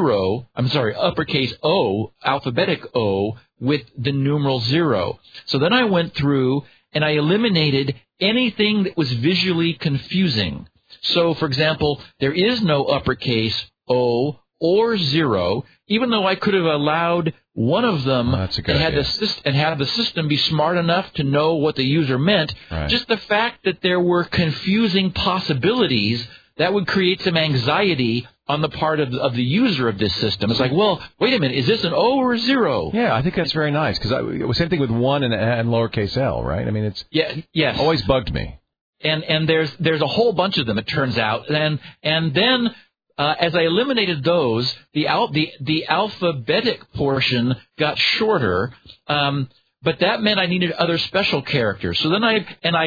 O, alphabetic O, with the numeral 0. So then I went through and I eliminated anything that was visually confusing. So, for example, there is no uppercase O or 0, even though I could have allowed one of them and had the system be smart enough to know what the user meant. Right. Just the fact that there were confusing possibilities, that would create some anxiety on the part of the user of this system. It's like, well, wait a minute, is this an O or a 0? Yeah, I think that's very nice, because it was same thing with 1 and lowercase l, right? I mean, it's always bugged me. And there's a whole bunch of them, it turns out. And then as I eliminated those, the alphabetic portion got shorter, but that meant I needed other special characters. So then I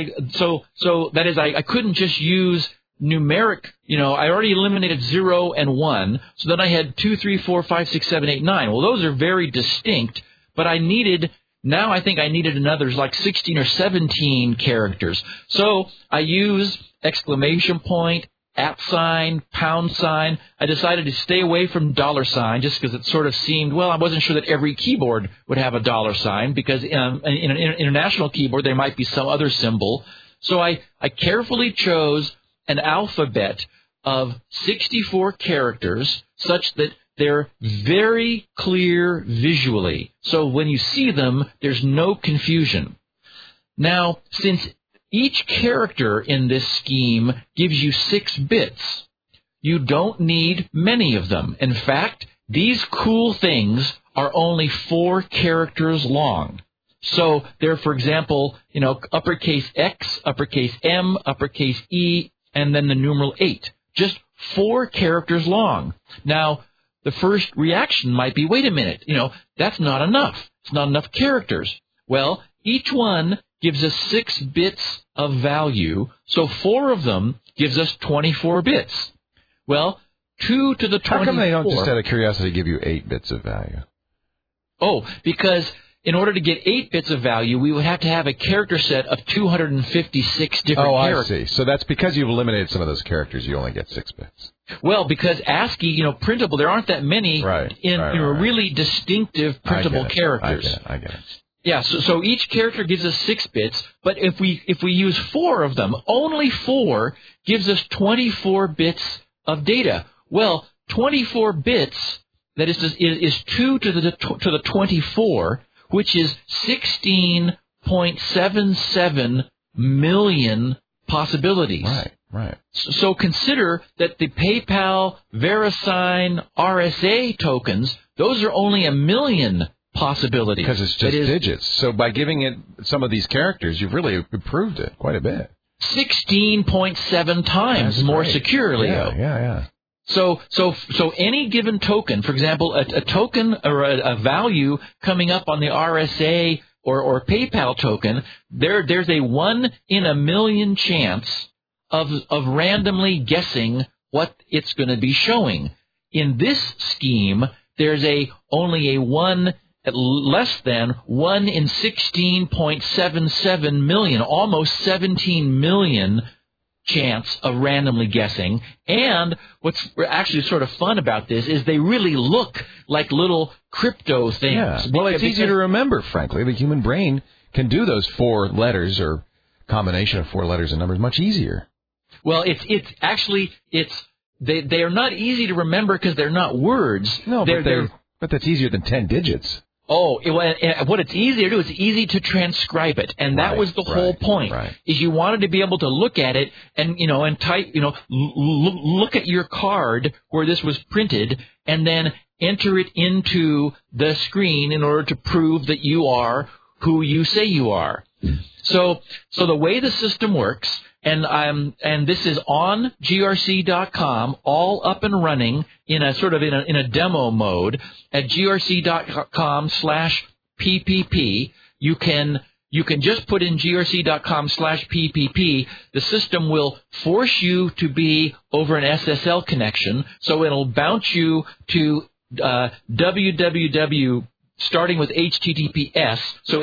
couldn't just use numeric, I already eliminated 0 and 1, so then I had 2, 3, 4, 5, 6, 7, 8, 9. Well, those are very distinct, but I needed another like 16 or 17 characters. So I use exclamation point, @sign, £sign. I decided to stay away from $sign just because it sort of seemed, well, I wasn't sure that every keyboard would have a $sign, because in an international keyboard there might be some other symbol. So I carefully chose an alphabet of 64 characters such that they're very clear visually. So when you see them, there's no confusion. Now, since each character in this scheme gives you 6 bits, you don't need many of them. In fact, these cool things are only 4 characters long. So they're, for example, uppercase X, uppercase M, uppercase E, and then the numeral 8. Just 4 characters long. Now, the first reaction might be, wait a minute, that's not enough. It's not enough characters. Well, each one gives us 6 bits of value, so 4 of them gives us 24 bits. Well, 2 to the 24... How come they don't, just out of curiosity, give you 8 bits of value? Oh, because in order to get 8 bits of value, we would have to have a character set of 256 different characters. Oh, I see. So that's because you've eliminated some of those characters, you only get 6 bits. Well, because ASCII, printable, there aren't that many really distinctive printable characters. I get it. Yeah, so each character gives us 6 bits, but if we use 4 of them, only 4 gives us 24 bits of data. Well, 24 bits, that is 2 to the 24, which is 16.77 million possibilities. Right. So consider that the PayPal, VeriSign, RSA tokens, those are only 1 million possibilities. Because it's just digits. So by giving it some of these characters, you've really improved it quite a bit. 16.7 times more securely. Yeah. So any given token, for example, a token or a value coming up on the RSA or PayPal token, there's a 1 in 1 million chance of randomly guessing what it's going to be showing. In this scheme, there's only a 1, less than 1 in 16.77 million, almost 17 million chance of randomly guessing. And what's actually sort of fun about this is they really look like little crypto things. Yeah. Well, it's easy to remember, frankly. The human brain can do those 4 letters or combination of 4 letters and numbers much easier. Well, they are not easy to remember because they're not words. No, but that's easier than 10 digits. Oh, what it's easier to do, it's easy to transcribe it, and that was the whole point. Is you wanted to be able to look at it and type, look at your card where this was printed, and then enter it into the screen in order to prove that you are who you say you are. So the way the system works. And this is on grc.com, all up and running in a demo mode at grc.com/PPP. You can just put in grc.com/PPP. The system will force you to be over an SSL connection, so it'll bounce you to www. Starting with HTTPS, so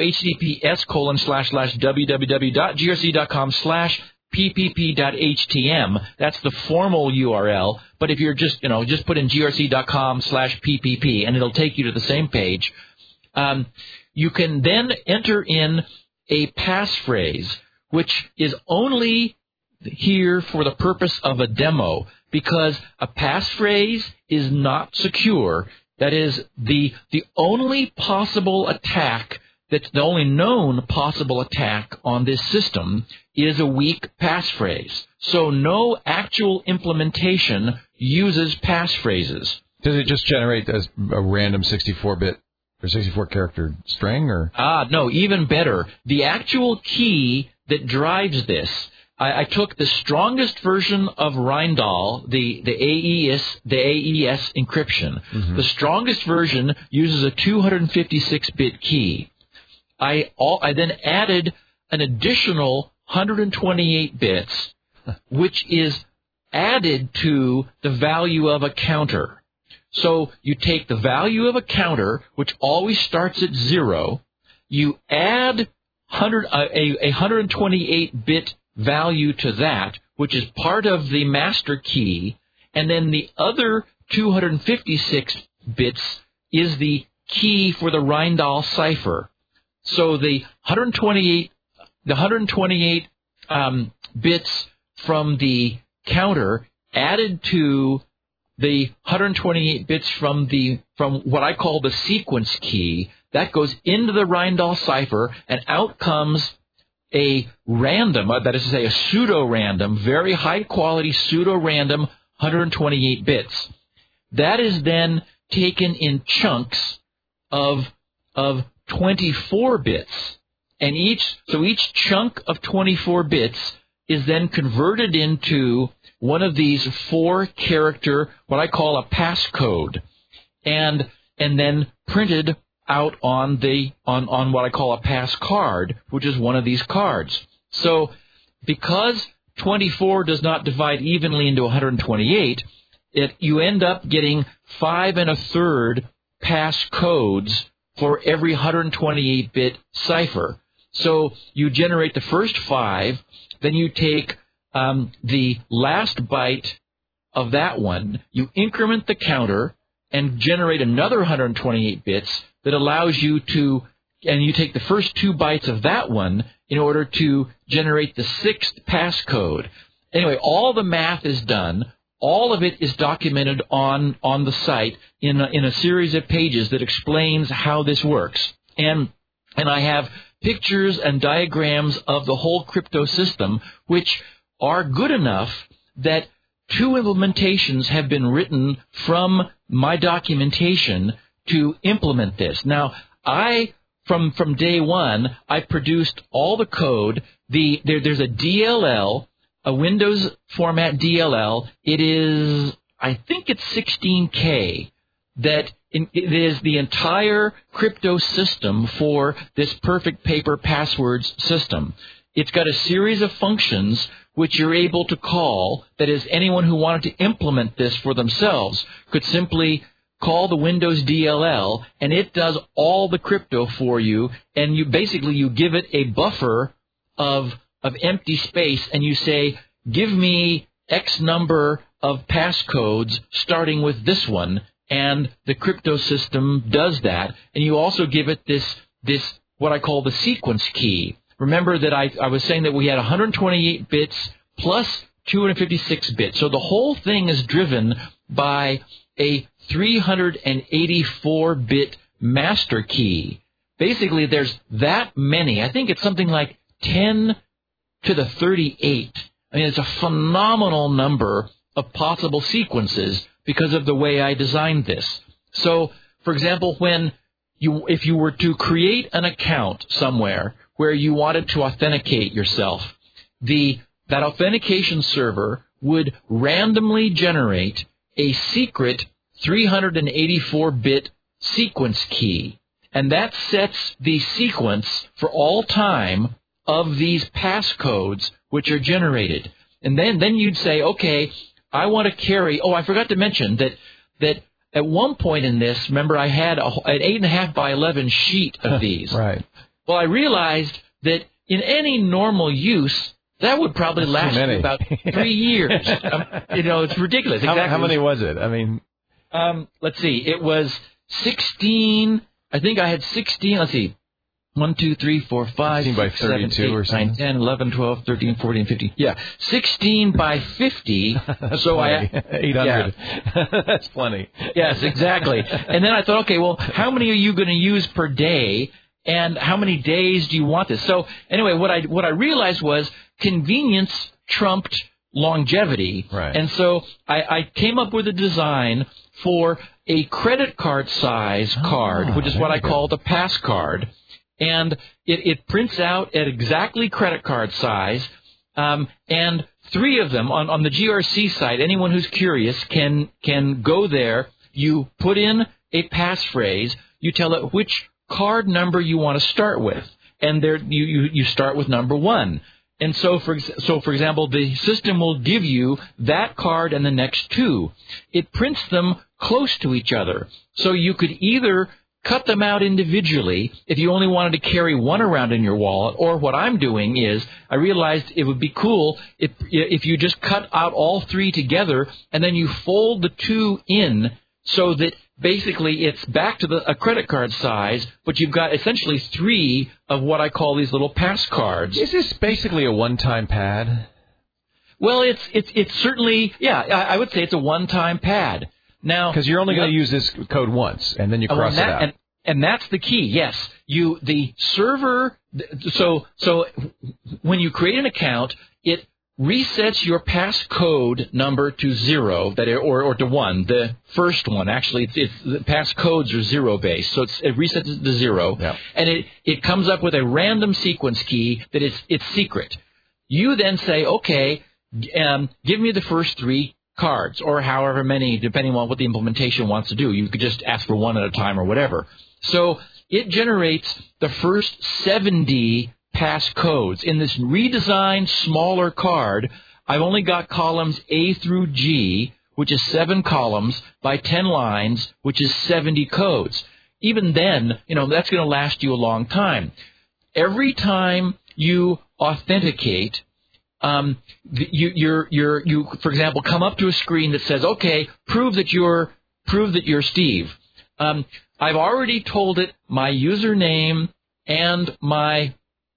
https://www.grc.com/PPP.htm. That's the formal URL. But if you're just put in grc.com/PPP and it'll take you to the same page. You can then enter in a passphrase, which is only here for the purpose of a demo. because a passphrase is not secure. That is, the only possible attack, that's the only known possible attack on this system is a weak passphrase. So no actual implementation uses passphrases. Does it just generate a random 64-bit or 64-character string? Or no, even better. The actual key that drives this, I took the strongest version of Rijndael, the AES encryption. Mm-hmm. The strongest version uses a 256-bit key. I then added an additional 128 bits, which is added to the value of a counter. So you take the value of a counter, which always starts at 0, you add a 128-bit value to that, which is part of the master key, and then the other 256 bits is the key for the Rijndael cipher. So the 128 bits from the counter added to the 128 bits from what I call the sequence key, that goes into the Rijndael cipher, and out comes a random, that is to say a pseudo-random, very high-quality pseudo-random 128 bits. That is then taken in chunks of 24 bits, and each chunk of 24 bits is then converted into one of these 4-character, what I call a passcode, and then printed out on what I call a pass card, which is one of these cards. So because 24 does not divide evenly into 128, you end up getting 5 1/3 pass codes for every 128-bit cipher. So you generate the first 5, then you take the last byte of that one, you increment the counter, and generate another 128 bits that allows you to, and you take the first 2 bytes of that one in order to generate the 6th passcode. Anyway, all the math is done. All of it is documented on the site in a series of pages that explains how this works. And I have pictures and diagrams of the whole crypto system, which are good enough that 2 implementations have been written from my documentation to implement this. Now, from day one, I produced all the code. There's a DLL, a Windows format DLL. It is, I think it's 16K, that it is the entire crypto system for this perfect paper passwords system. It's got a series of functions which you're able to call. That is, anyone who wanted to implement this for themselves could simply call the Windows DLL, and it does all the crypto for you, and you give it a buffer of empty space, and you say, give me X number of passcodes starting with this one, and the crypto system does that. And you also give it this what I call the sequence key. Remember that I was saying that we had 128 bits plus 256 bits. So the whole thing is driven by a 384-bit master key. Basically, there's that many. I think it's something like 10 to the 38. I mean, it's a phenomenal number of possible sequences because of the way I designed this. So, for example, if you were to create an account somewhere where you wanted to authenticate yourself, that authentication server would randomly generate a secret 384-bit sequence key, and that sets the sequence for all time of these passcodes which are generated. And then you'd say, okay, I want to carry. Oh, I forgot to mention that at one point in this, remember, I had an 8.5 by 11 sheet of these. Right. Well, I realized that in any normal use, that would probably last you about 3 years. It's ridiculous. Exactly. How many was it? I mean, let's see. It was 16. I think I had 16. Let's see. 1, 2, 3, 4, 5, 16 by 6, 7, 32 8, or 9, something? 10, 11, 12, 13, 14, 15. Yeah, 16 by 50. That's so plenty. 800. Yeah. That's plenty. Yes, exactly. And then I thought, okay, well, how many are you going to use per day, and how many days do you want this? So anyway, what I realized was convenience trumped longevity. Right. And so I came up with a design for a credit card size card, which is what I call the pass card. And it prints out at exactly credit card size. And 3 of them on the GRC site, anyone who's curious can go there. You put in a passphrase. You tell it which card number you want to start with. And there you start with number 1. And so for example, the system will give you that card and the next 2. It prints them close to each other. So you could either cut them out individually if you only wanted to carry one around in your wallet, or what I'm doing is I realized it would be cool if you just cut out all 3 together and then you fold the 2 in so that basically it's back to a credit card size, but you've got essentially 3 of what I call these little pass cards. Is this basically a one-time pad? Well, it's certainly, yeah, I would say it's a one-time pad. Now, because you're only going to use this code once, and then you cross it out. And that's the key. Yes, the server. So when you create an account, it resets your passcode number to 0, or to 1. The first one, actually, the passcodes are 0 based, so it resets it to 0, yeah. And it comes up with a random sequence key that it's secret. You then say, okay, give me the first 3 cards, or however many, depending on what the implementation wants to do. You could just ask for 1 at a time or whatever. So it generates the first 70 passcodes. In this redesigned, smaller card, I've only got columns A through G, which is 7 columns by 10 lines, which is 70 codes. Even then, that's going to last you a long time. Every time you authenticate, you for example come up to a screen that says, okay, prove that you're Steve. I've already told it my username and my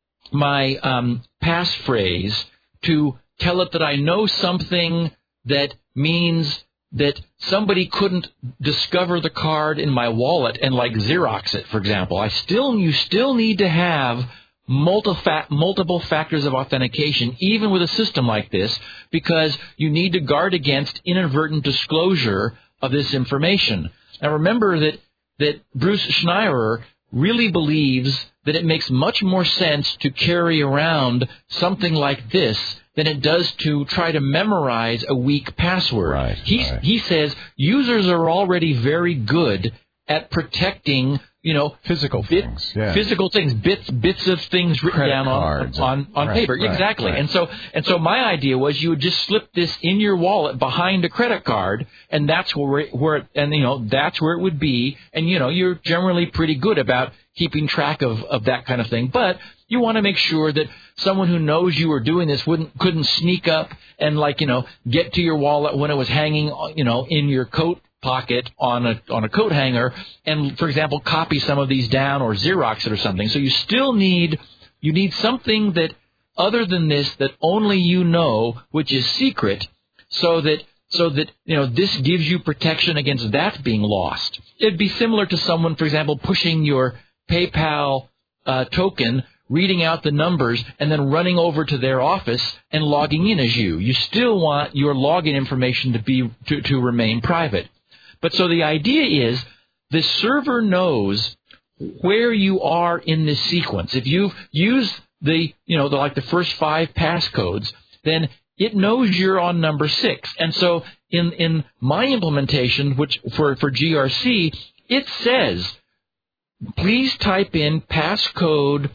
passphrase to tell it that I know something that means that somebody couldn't discover the card in my wallet and Xerox it, for example. You still need to have multiple factors of authentication, even with a system like this, because you need to guard against inadvertent disclosure of this information. Now remember that Bruce Schneier really believes that it makes much more sense to carry around something like this than it does to try to memorize a weak password. Right, He says users are already very good at protecting physical things, bits of things written down on paper. Right, exactly. Right. And so my idea was you would just slip this in your wallet behind a credit card, and that's where that's where it would be. And you're generally pretty good about keeping track of that kind of thing. But you want to make sure that someone who knows you were doing this couldn't sneak up and get to your wallet when it was hanging in your coat pocket on a coat hanger and, for example, copy some of these down or Xerox it or something. So you still need something that other than this that only you know, which is secret, so that this gives you protection against that being lost. It'd be similar to someone, for example, pushing your PayPal token, reading out the numbers, and then running over to their office and logging in as you. You still want your login information to remain private. But so the idea is the server knows where you are in this sequence. If you've used the first 5 passcodes, then it knows you're on number 6. And so in my implementation, which for GRC, it says, please type in passcode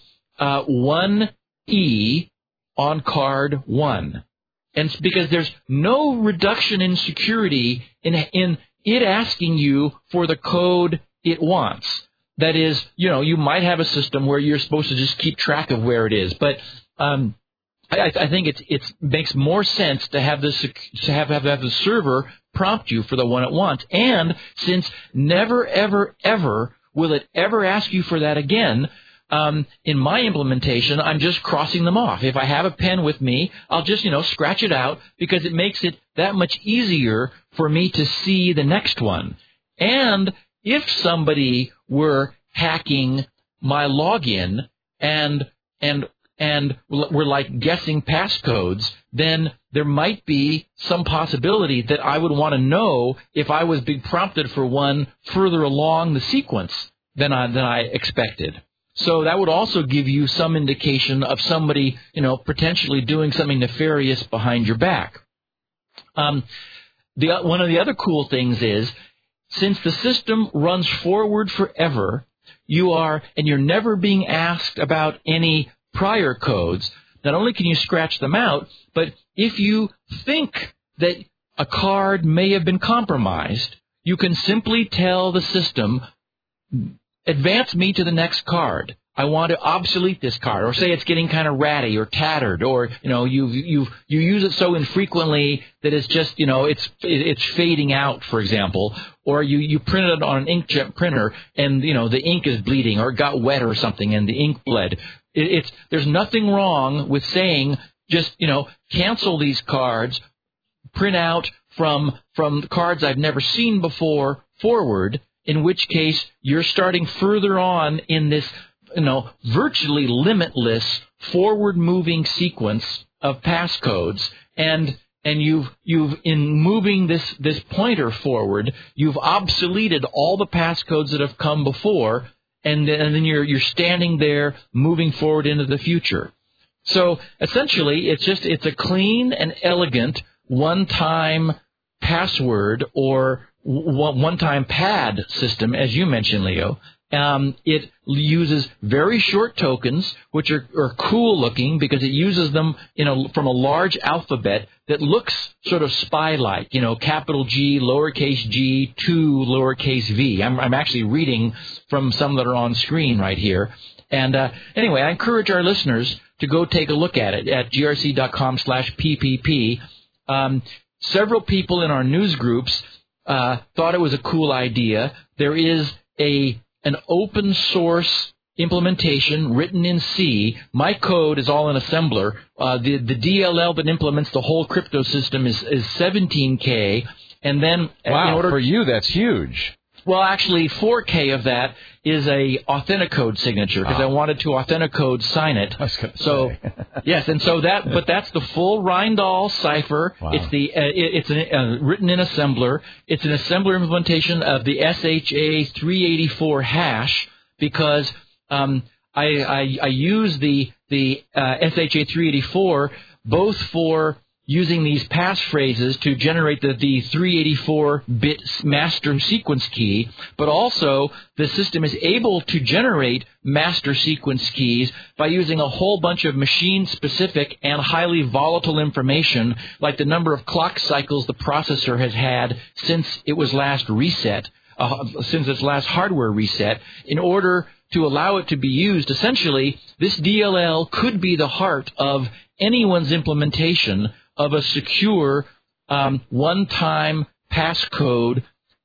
1E on card 1. And it's because there's no reduction in security in it asking you for the code it wants. That is, you might have a system where you're supposed to just keep track of where it is, but I think it makes more sense to have the server prompt you for the one it wants. And since never ever ever will it ever ask you for that again, in my implementation, I'm just crossing them off. If I have a pen with me, I'll just, scratch it out because it makes it that much easier for me to see the next one. And if somebody were hacking my login and were like guessing passcodes, then there might be some possibility that I would want to know if I was being prompted for one further along the sequence than I expected. So that would also give you some indication of somebody, potentially doing something nefarious behind your back. One of the other cool things is, since the system runs forward forever, you're never being asked about any prior codes. Not only can you scratch them out, but if you think that a card may have been compromised, you can simply tell the system, advance me to the next card. I want to obsolete this card, or say it's getting kind of ratty or tattered, or you use it so infrequently that it's just it's fading out, for example, or you print it on an inkjet printer and the ink is bleeding or it got wet or something and the ink bled. There's nothing wrong with saying just cancel these cards, print out from cards I've never seen before forward, in which case you're starting further on in this virtually limitless forward-moving sequence of passcodes, and you've in moving this pointer forward, you've obsoleted all the passcodes that have come before, and then you're standing there moving forward into the future. So essentially, it's a clean and elegant one-time password or one-time pad system, as you mentioned, Leo. It uses very short tokens, which are cool looking because it uses them, from a large alphabet that looks sort of spy-like, capital G, lowercase g, 2, lowercase v. I'm actually reading from some that are on screen right here. And anyway, I encourage our listeners to go take a look at it at grc.com/PPP. Several people in our news groups thought it was a cool idea. There is an open source implementation written in C. My code is all in assembler. The DLL that implements the whole crypto system is 17K. And then for you, that's huge. Well, actually, 4K of that is a Authenticode signature because I wanted to Authenticode sign it. I was going to say. Yes, and so but that's the full Reindahl cipher. Wow. It's written in assembler. It's an assembler implementation of the SHA-384 hash because I use the SHA-384 both for using these passphrases to generate the 384-bit master sequence key, but also the system is able to generate master sequence keys by using a whole bunch of machine-specific and highly volatile information, like the number of clock cycles the processor has had since it was last reset, since its last hardware reset, in order to allow it to be used. Essentially, this DLL could be the heart of anyone's implementation of a secure one-time passcode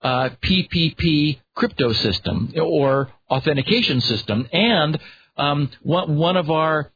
PPP crypto system or authentication system. And one of our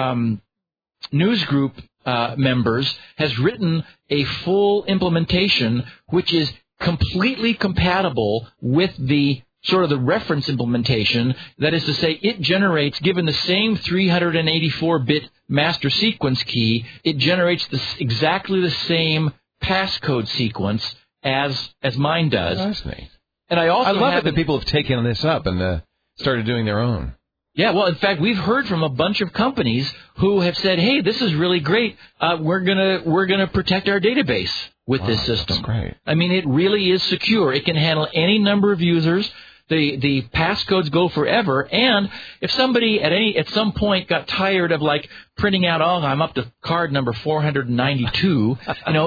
news group members has written a full implementation which is completely compatible with the sort of the reference implementation. That is to say, it generates, given the same 384-bit master sequence key, it generates exactly the same passcode sequence as mine does. Fascinating. And I love it that people have taken this up and started doing their own. Yeah, well, in fact, we've heard from a bunch of companies who have said, "Hey, this is really great. We're gonna protect our database with this system." That's great. I mean, it really is secure. It can handle any number of users. The passcodes go forever, and if somebody at some point got tired of printing out, I'm up to card number 492,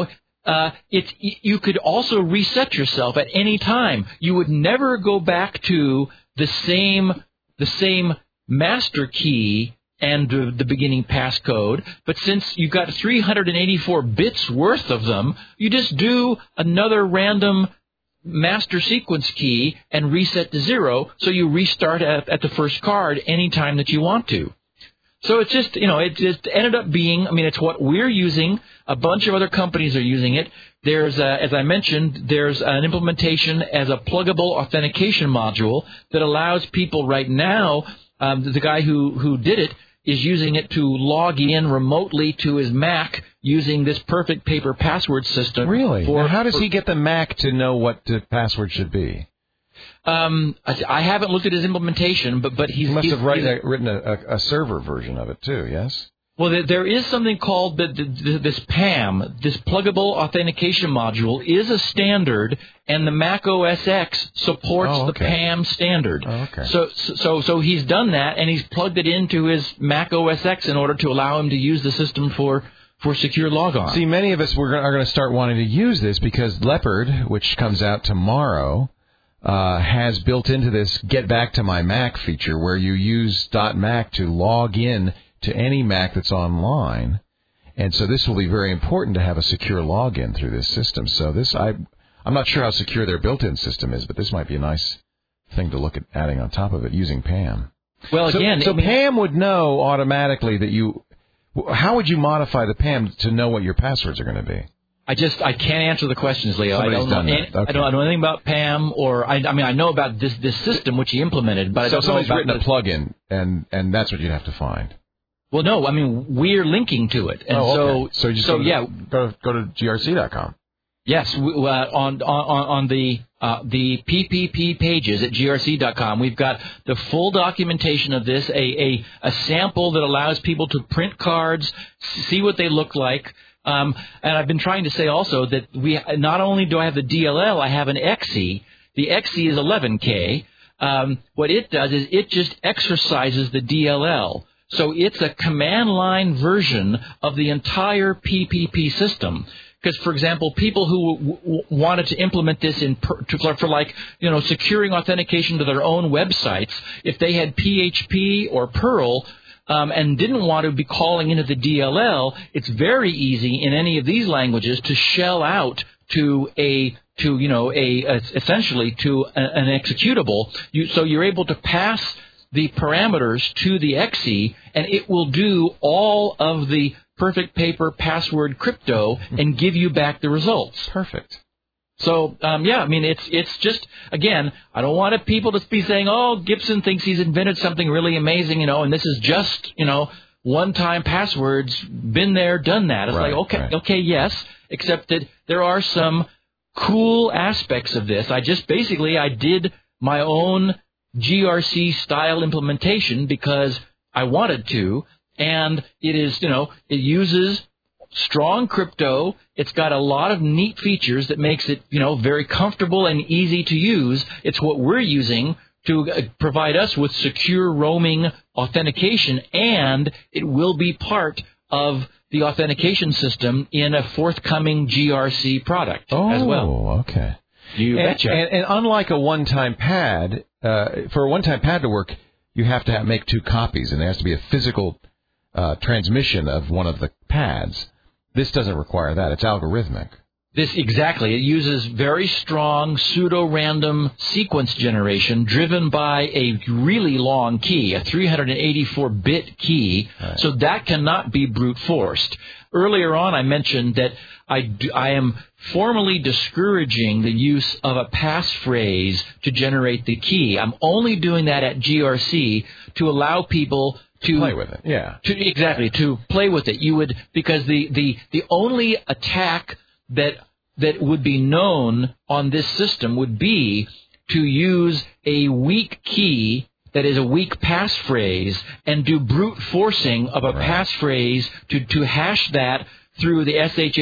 you could also reset yourself at any time. You would never go back to the same master key and the beginning passcode, but since you've got 384 bits worth of them, you just do another random master sequence key and reset to 0, so you restart at the first card anytime that you want to. So it's just, it just ended up being, it's what we're using. A bunch of other companies are using it. There's, as I mentioned, there's an implementation as a pluggable authentication module that allows people right now, the guy who did it is using it to log in remotely to his Mac using this Perfect Paper password system. Really? Now, how does he get the Mac to know what the password should be? I haven't looked at his implementation, but he must have written a server version of it too. Yes. Well, there is something called this PAM, this Pluggable Authentication Module, is a standard, and the Mac OS X supports the PAM standard. Oh, okay. So he's done that, and he's plugged it into his Mac OS X in order to allow him to use the system for secure logon. See, many of us are going to start wanting to use this because Leopard, which comes out tomorrow, has built into this Get Back to My Mac feature where you use .Mac to log in to any Mac that's online. And so this will be very important to have a secure login through this system. So I'm not sure how secure their built-in system is, but this might be a nice thing to look at adding on top of it using PAM. Well, PAM would know automatically that how would you modify the PAM to know what your passwords are going to be? I can't answer the questions, Leo. Somebody's I don't know anything about PAM, or I know about this system which he implemented, but I don't know about. So somebody's written a plugin, and that's what you'd have to find. Well, no, we're linking to it, and okay. So just go to grc.com. Yes, on the PPP pages at grc.com, we've got the full documentation of this, a sample that allows people to print cards, see what they look like. And I've been trying to say also that not only do I have the DLL, I have an XE. The XE is 11K. What it does is it just exercises the DLL. So it's a command line version of the entire PPP system. Because, for example, people who wanted to implement this for securing authentication to their own websites, if they had PHP or Perl, and didn't want to be calling into the DLL, it's very easy in any of these languages to shell out to essentially to an executable. So you're able to pass the parameters to the XE, and it will do all of the Perfect Paper password crypto and give you back the results. Perfect. So, it's just, again, I don't want people to be saying, oh, Gibson thinks he's invented something really amazing, and this is just, one-time passwords, been there, done that. It's okay, yes, except that there are some cool aspects of this. I did my own GRC-style implementation because I wanted to, and it is, it uses strong crypto. It's got a lot of neat features that makes it, very comfortable and easy to use. It's what we're using to provide us with secure roaming authentication, and it will be part of the authentication system in a forthcoming GRC product as well. Oh, okay. You betcha. And unlike a one-time pad, for a one-time pad to work, you have to make two copies, and there has to be a physical transmission of one of the pads. This doesn't require that. It's algorithmic. Exactly. It uses very strong pseudo-random sequence generation driven by a really long key, a 384-bit key, right. So that cannot be brute-forced. Earlier on, I mentioned that I am formally discouraging the use of a passphrase to generate the key. I'm only doing that at GRC to allow people to play with it. Yeah. To play with it. Because the only attack that would be known on this system would be to use a weak key that is a weak passphrase and do brute forcing of a passphrase to hash that through the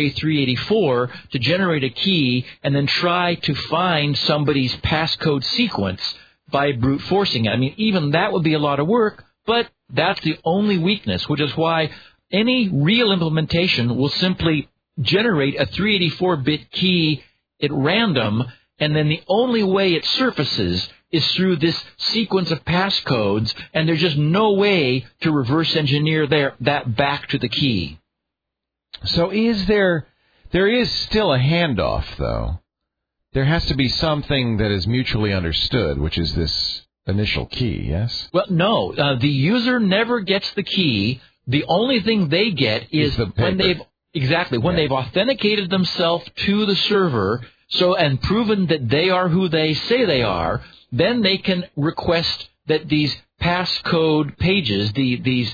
SHA-384 to generate a key and then try to find somebody's passcode sequence by brute forcing it. Even that would be a lot of work, but that's the only weakness, which is why any real implementation will simply generate a 384-bit key at random, and then the only way it surfaces is through this sequence of passcodes, and there's just no way to reverse engineer that back to the key. So there is still a handoff, though. there has to be something that is mutually understood, which is this initial key, yes? Well, no. The user never gets the key. The only thing they get is when they've authenticated themselves to the server and proven that they are who they say they are, then they can request that these passcode pages, the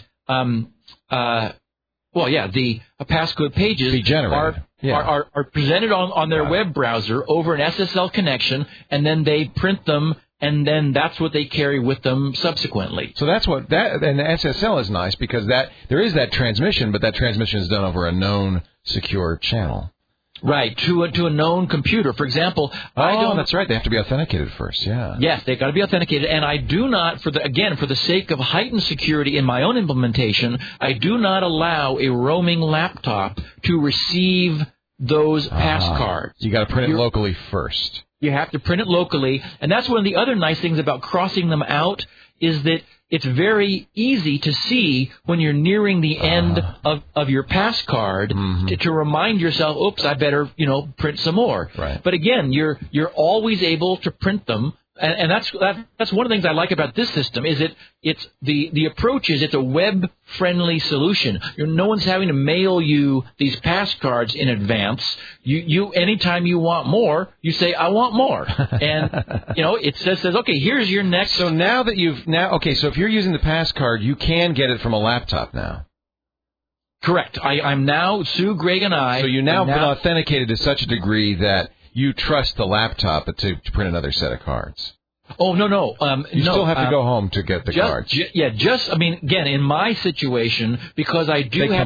passcode pages be generated. Are presented on their web browser over an SSL connection, and then they print them, and then that's what they carry with them subsequently. So and the SSL is nice because there is that transmission, but that transmission is done over a known secure channel. Right, to a known computer. For example, that's right. They have to be authenticated first, yeah. Yes, they've got to be authenticated. And I do not, for the sake of heightened security in my own implementation, I do not allow a roaming laptop to receive those pass cards. You got to print it locally first. You have to print it locally. And that's one of the other nice things about crossing them out is that it's very easy to see when you're nearing the end of your pass card to remind yourself, oops, I better, print some more. Right. But again, you're always able to print them. And that's one of the things I like about this system is it's the approach is it's a web-friendly solution. No one's having to mail you these pass cards in advance. You anytime you want more, you say I want more, and it says okay, here's your next. So now that so if you're using the pass card, you can get it from a laptop now. Correct. I'm now Sue, Greg, and I. So you now been authenticated to such a degree that you trust the laptop to print another set of cards. Oh, no. You still have to go home to get the cards. Again, in my situation, because I do have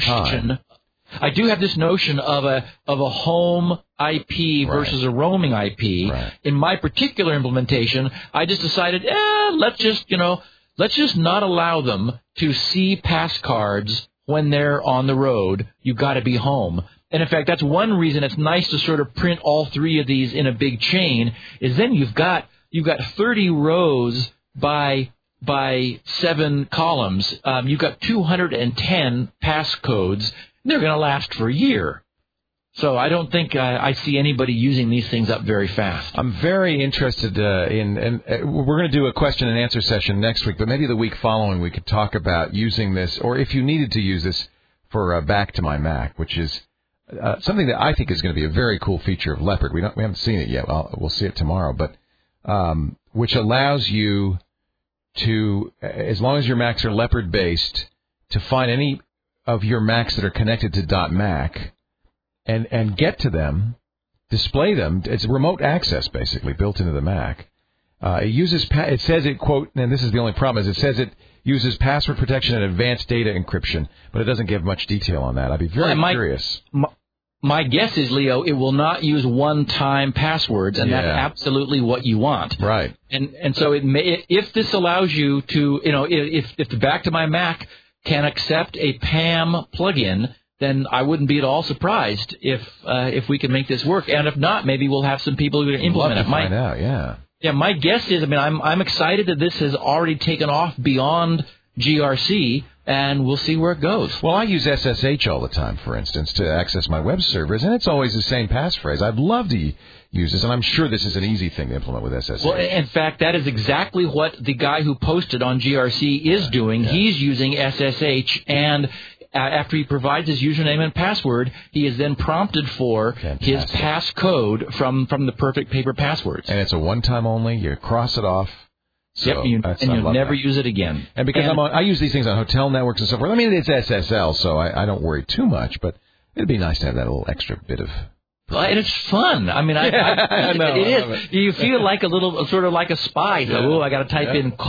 this notion of a home IP versus a roaming IP. Right. In my particular implementation, I just decided, let's just not allow them to see pass cards when they're on the road. You've got to be home. And in fact, that's one reason it's nice to sort of print all three of these in a big chain, is then you've got 30 rows by 7 columns. You've got 210 passcodes. They're going to last for a year. So I don't think I see anybody using these things up very fast. I'm very interested and we're going to do a question and answer session next week, but maybe the week following we could talk about using this, or if you needed to use this for Back to My Mac, which is something that I think is going to be a very cool feature of Leopard. We haven't seen it yet. We'll see it tomorrow, but which allows you to, as long as your Macs are Leopard based, to find any of your Macs that are connected to .Mac and get to them, display them. It's remote access basically built into the Mac. It says it, quote, and this is the only problem, is it says it uses password protection and advanced data encryption, but it doesn't give much detail on that. I'd be very curious. My guess is, Leo, it will not use one-time passwords, and that's absolutely what you want. Right. And so if this allows you to, if the Back to My Mac can accept a PAM plugin, then I wouldn't be at all surprised if we can make this work. And if not, maybe we'll have some people who can implement it. Find out, yeah. Yeah, my guess is, I'm excited that this has already taken off beyond GRC, and we'll see where it goes. Well, I use SSH all the time, for instance, to access my web servers, and it's always the same passphrase. I'd love to use this, and I'm sure this is an easy thing to implement with SSH. Well, in fact, that is exactly what the guy who posted on GRC is doing. Yeah. He's using SSH, and after he provides his username and password, he is then prompted for his passcode from the Perfect Paper Passwords. And it's a one-time only. You cross it off. So you'll never use it again. And because I use these things on hotel networks and so forth. It's SSL, so I don't worry too much. But it'd be nice to have that little extra bit of. And it's fun. I know, it is. You feel like sort of like a spy. So, I got to type in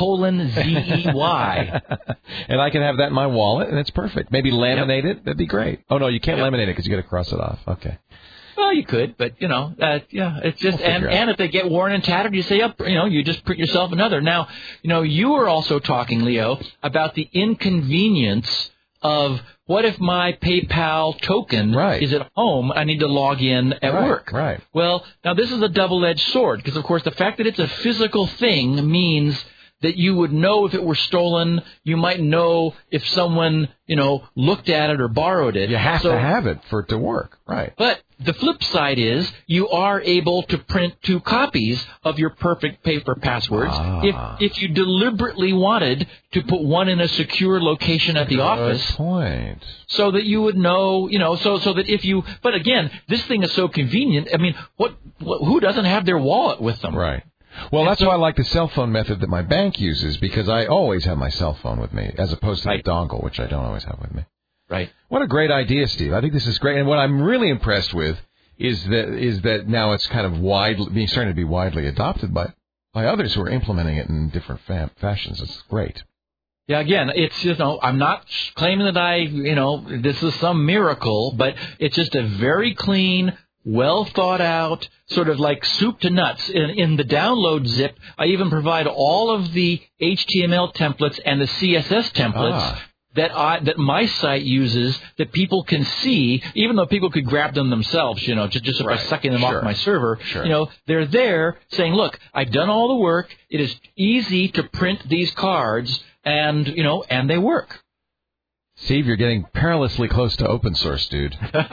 :ZEY. And I can have that in my wallet, and it's perfect. Maybe laminate it. That'd be great. Oh no, you can't laminate it because you got to cross it off. Okay. Well, you could, but it's just and if they get worn and tattered, you say, you just print yourself another. Now, you were also talking, Leo, about the inconvenience of what if my PayPal token is at home? I need to log in at work. Right. Well, now this is a double-edged sword because, of course, the fact that it's a physical thing means that you would know if it were stolen. You might know if someone, looked at it or borrowed it. You have to have it for it to work. Right. But the flip side is you are able to print 2 copies of your perfect paper passwords if you deliberately wanted to put one in a secure location at the office. Good point. So that you would know, so that if you, but again, this thing is so convenient. I mean, who doesn't have their wallet with them? Right. Well, that's why I like the cell phone method that my bank uses, because I always have my cell phone with me, as opposed to the dongle, which I don't always have with me. Right. What a great idea, Steve. I think this is great. And what I'm really impressed with is that now it's kind of starting to be widely adopted by others who are implementing it in different fashions. It's great. Yeah, again, it's, I'm not claiming that this is some miracle, but it's just a very clean, well thought out, sort of like soup to nuts. In the download zip, I even provide all of the HTML templates and the CSS templates that my site uses, that people can see, even though people could grab them themselves, just by sucking them off my server. Sure. They're there saying, look, I've done all the work. It is easy to print these cards, and they work. Steve, you're getting perilously close to open source, dude.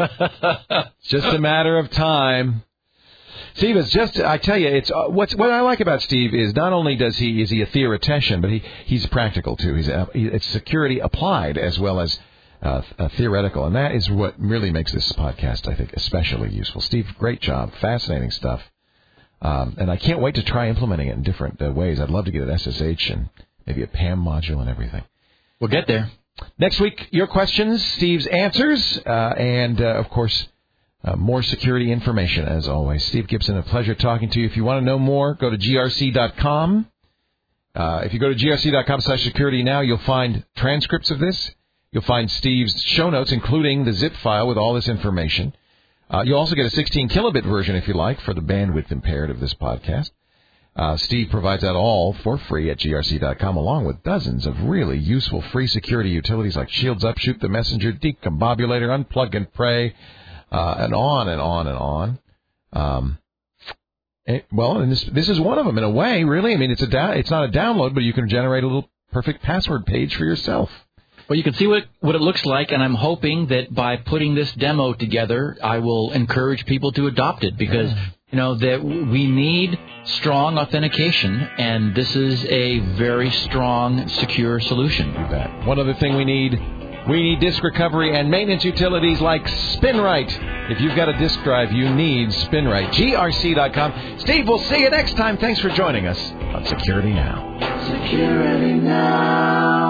It's just a matter of time. Steve, I tell you, it's what I like about Steve is not only is he a theoretician, but he's practical too. It's security applied as well as theoretical, and that is what really makes this podcast, I think, especially useful. Steve, great job, fascinating stuff, and I can't wait to try implementing it in different ways. I'd love to get an SSH and maybe a PAM module and everything. We'll get there. Next week, your questions, Steve's answers, and of course, more security information, as always. Steve Gibson, a pleasure talking to you. If you want to know more, go to grc.com. If you go to grc.com/security now, you'll find transcripts of this. You'll find Steve's show notes, including the zip file with all this information. You'll also get a 16-kilobit version, if you like, for the bandwidth impaired of this podcast. Steve provides that all for free at grc.com, along with dozens of really useful free security utilities like Shields Up, Shoot the Messenger, Decombobulator, Unplug and Pray, and on and on and on. And this is one of them in a way, really. I mean, it's not a download, but you can generate a little perfect password page for yourself. Well, you can see what it looks like, and I'm hoping that by putting this demo together, I will encourage people to adopt it, because that we need strong authentication, and this is a very strong, secure solution. You bet. One other thing we need disk recovery and maintenance utilities like SpinRite. If you've got a disk drive, you need SpinRite. grc.com. Steve, we'll see you next time. Thanks for joining us on Security Now. Security Now.